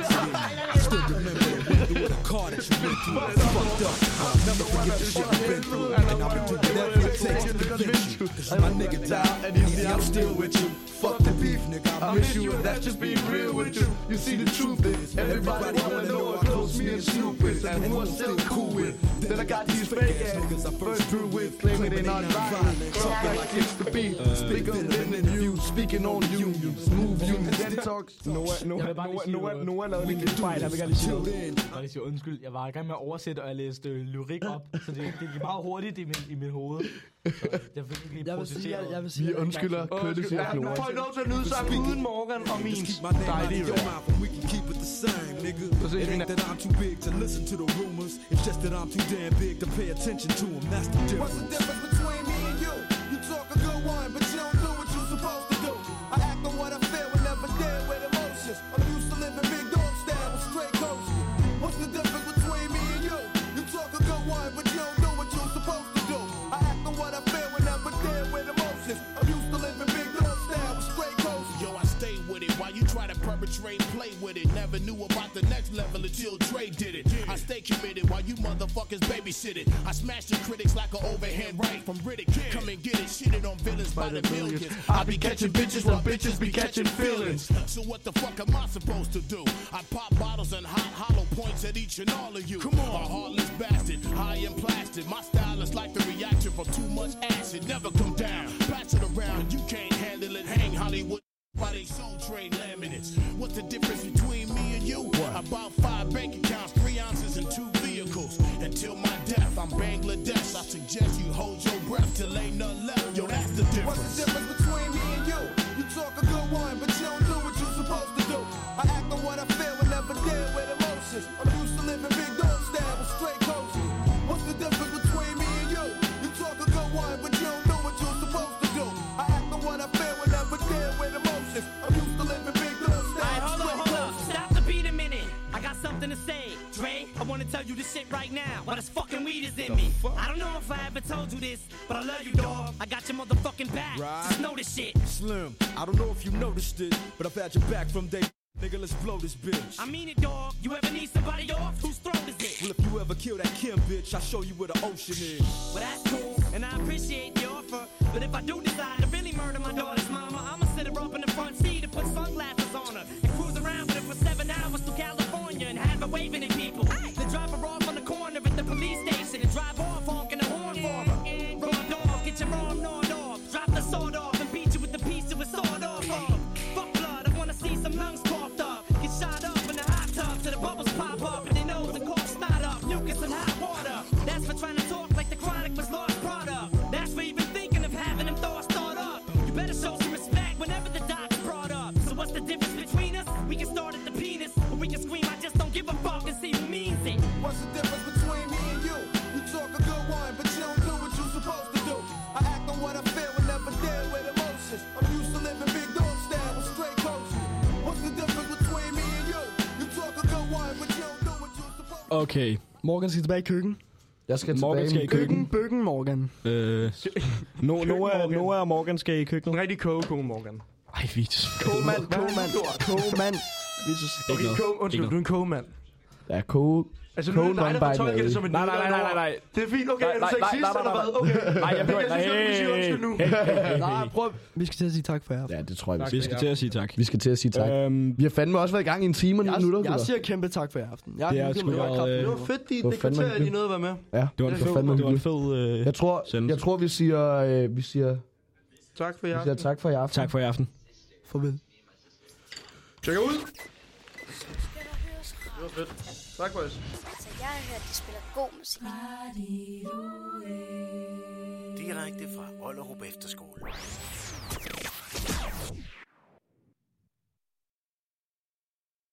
I still remember the window with a car that you went through. It's fucked up. I'll never forget the shit you've been through. And I've been doing whatever it takes to convince you. My nigga died, and easy, I'm still with you. Fuck the beef, nigga. I miss you, and that's just being real with you. You see, the truth is, everybody wanna know how close me and Snoop is, and who I'm still cool with. Then I got these fake ass niggas I first drew with, claiming they not violent. Talking like it's the beat, speak on them and you, speaking on you, you smooth you, then talks. Nora, Nora, Jeg vil bare lige Nora, sige Nora, noget. Nora lavede lige en lille fejl. Han vil gerne lige sige noget. Jeg vil bare lige sige undskyld. Jeg var i gang med at oversætte, og jeg læste øh, lyrik op, så det, det gik meget hurtigt i mit, i mit hoved. Så jeg fik ikke lige Jeg vil sige, jeg, jeg vil sige, Vi jeg- undskylder courtesy of Ja, nu får I lov til at nyde sangen uden Morgan og min dejlige rap. We can keep it the same, nigga. Så se It min ain't that I'm too big to listen to the rumors. It's just that I'm too damn big to pay attention to them. That's the difference. What's the difference between me and you? You talk a good one, but you don't do what you're supposed to do. I act on what I feel and never deal with emotions. I'm used to living big dog style with straight coaches. What's the difference between me and you? You talk a good one, but you don't do what you're supposed to do. I act on what I feel and never deal with emotions. I'm used to living big dog style with straight coaches. Yo, I stay with it while you try to perpetrate, play with it. Never knew about the next level until Dre did it. I stay committed while you motherfuckers babysit it. I smash the critics like an overhand right from Riddick. Come and get it, shitted on villains by the millions. I be catching bitches while bitches be catching feelings. So what the fuck am I supposed to do? I pop bottles and hot hollow points at each and all of you. Come on, a heartless bastard, high and plastic. My style is like the reaction from too much acid. Never come down, pass it around. You can't handle it. Hang Hollywood. Why they soul trade laminates? What's the difference between me and you? About five bank accounts, three ounces, and two vehicles. Until my death, I'm Bangladesh. I suggest you hold your breath till ain't none left. Yo, that's the difference. What's the difference between me and you? You talk a good one, but you don't do what you're supposed to do. I act on what I feel and never deal with emotions. I'm used to living big dog style with straight coaches. What's the difference between me and you? You talk a good one, but you don't do what you're supposed to do. I act on what I feel and never deal with emotions. I'm used to living big dog style Alright, with hold straight up, hold up. coaches. Stop the beat a minute. I got something to say. Dre, I wanna tell you this shit right now. While this fucking weed is in me. I don't know if I ever told you this, but I love you, dog. I got your motherfucking back. Right. Just know this shit. Slim, I don't know if you noticed it, but I've had your back from day. Nigga, let's blow this bitch. I mean it, dog. You ever need somebody off? Whose throat is it? Well, if you ever kill that Kim bitch, I'll show you where the ocean is. Well, that's cool, and I appreciate the offer. But if I do decide to really murder my daughter's mama, I'ma sit her up in the front seat and put sunglasses on her and cruise around with her for seven hours through California and have her waving at people. Then drop her off on the corner at the police station and drive off honking the horn for her. Raw dog, get your arm gnawed off. Drop the sword off and beat you with the piece of a sword off of. Fuck blood, I wanna see some lungs coughed up. Get shot up in the hot tub till the bubbles pop up and they nose the corpse snot up. Mucus and hot water. That's for trying to talk like the chronic was lost product. That's for even thinking of having them thoughts thought up. You better show some respect whenever the doc's brought up. So what's the difference between us? We can start at the penis, or we can scream, I just don't give a fuck and see who means it. What's the difference between me and you? You talk a good one, but you don't do what you're supposed to do. I act on what I feel and never deal with emotions. I'm used to living big dog style with straight coaches. What's the difference between me and you? You talk a good one, but you don't do what you're supposed to do. Okay. Morgan skal tilbage i køkken. Jeg skal Morgan tilbage skal i i køkken. Bøkken Morgan. Øh, no, Noah, Noah og Morgan skal i køkkenet. En rigtig koge Morgan. Ej, vits. Kogemand, kogemand, kogemand. Okay, kog, undskyld, du er en kogemand. Ja, koge. Altså, nu er det dig, der fortolker det som en nej, nej, nej, nej, nej. Det er fint, okay, er du sexist eller hvad? Okay. Nej, jeg behøver ikke. Jeg synes, du siger undskyld nu. Nej, prøv. Vi skal til at sige tak for jer. Ja, det tror jeg, Vi skal til at sige tak. Vi skal til at sige tak. Øhm, Vi har fandme også været i gang i en time og ni Jeg, minutter. jeg siger kæmpe tak for jer aften. Jeg Det er hygget sgu mig meget, kraftigt. øh, Det var fedt, de Det var det fandme kvarter, de hyggeligt. nåede at være med. Ja, det var en fed, fandme det var en hyggeligt. fed øh, Jeg tror, sendelse. jeg tror vi siger, øh, vi siger, Tak for i vi aften. siger tak for i aften. Tak for i aften. Farvel. Tjekker ud. Det var fedt. Tak, boys. Altså, jeg har hørt, de spiller god musik. Direkte fra Ollerup Efterskole.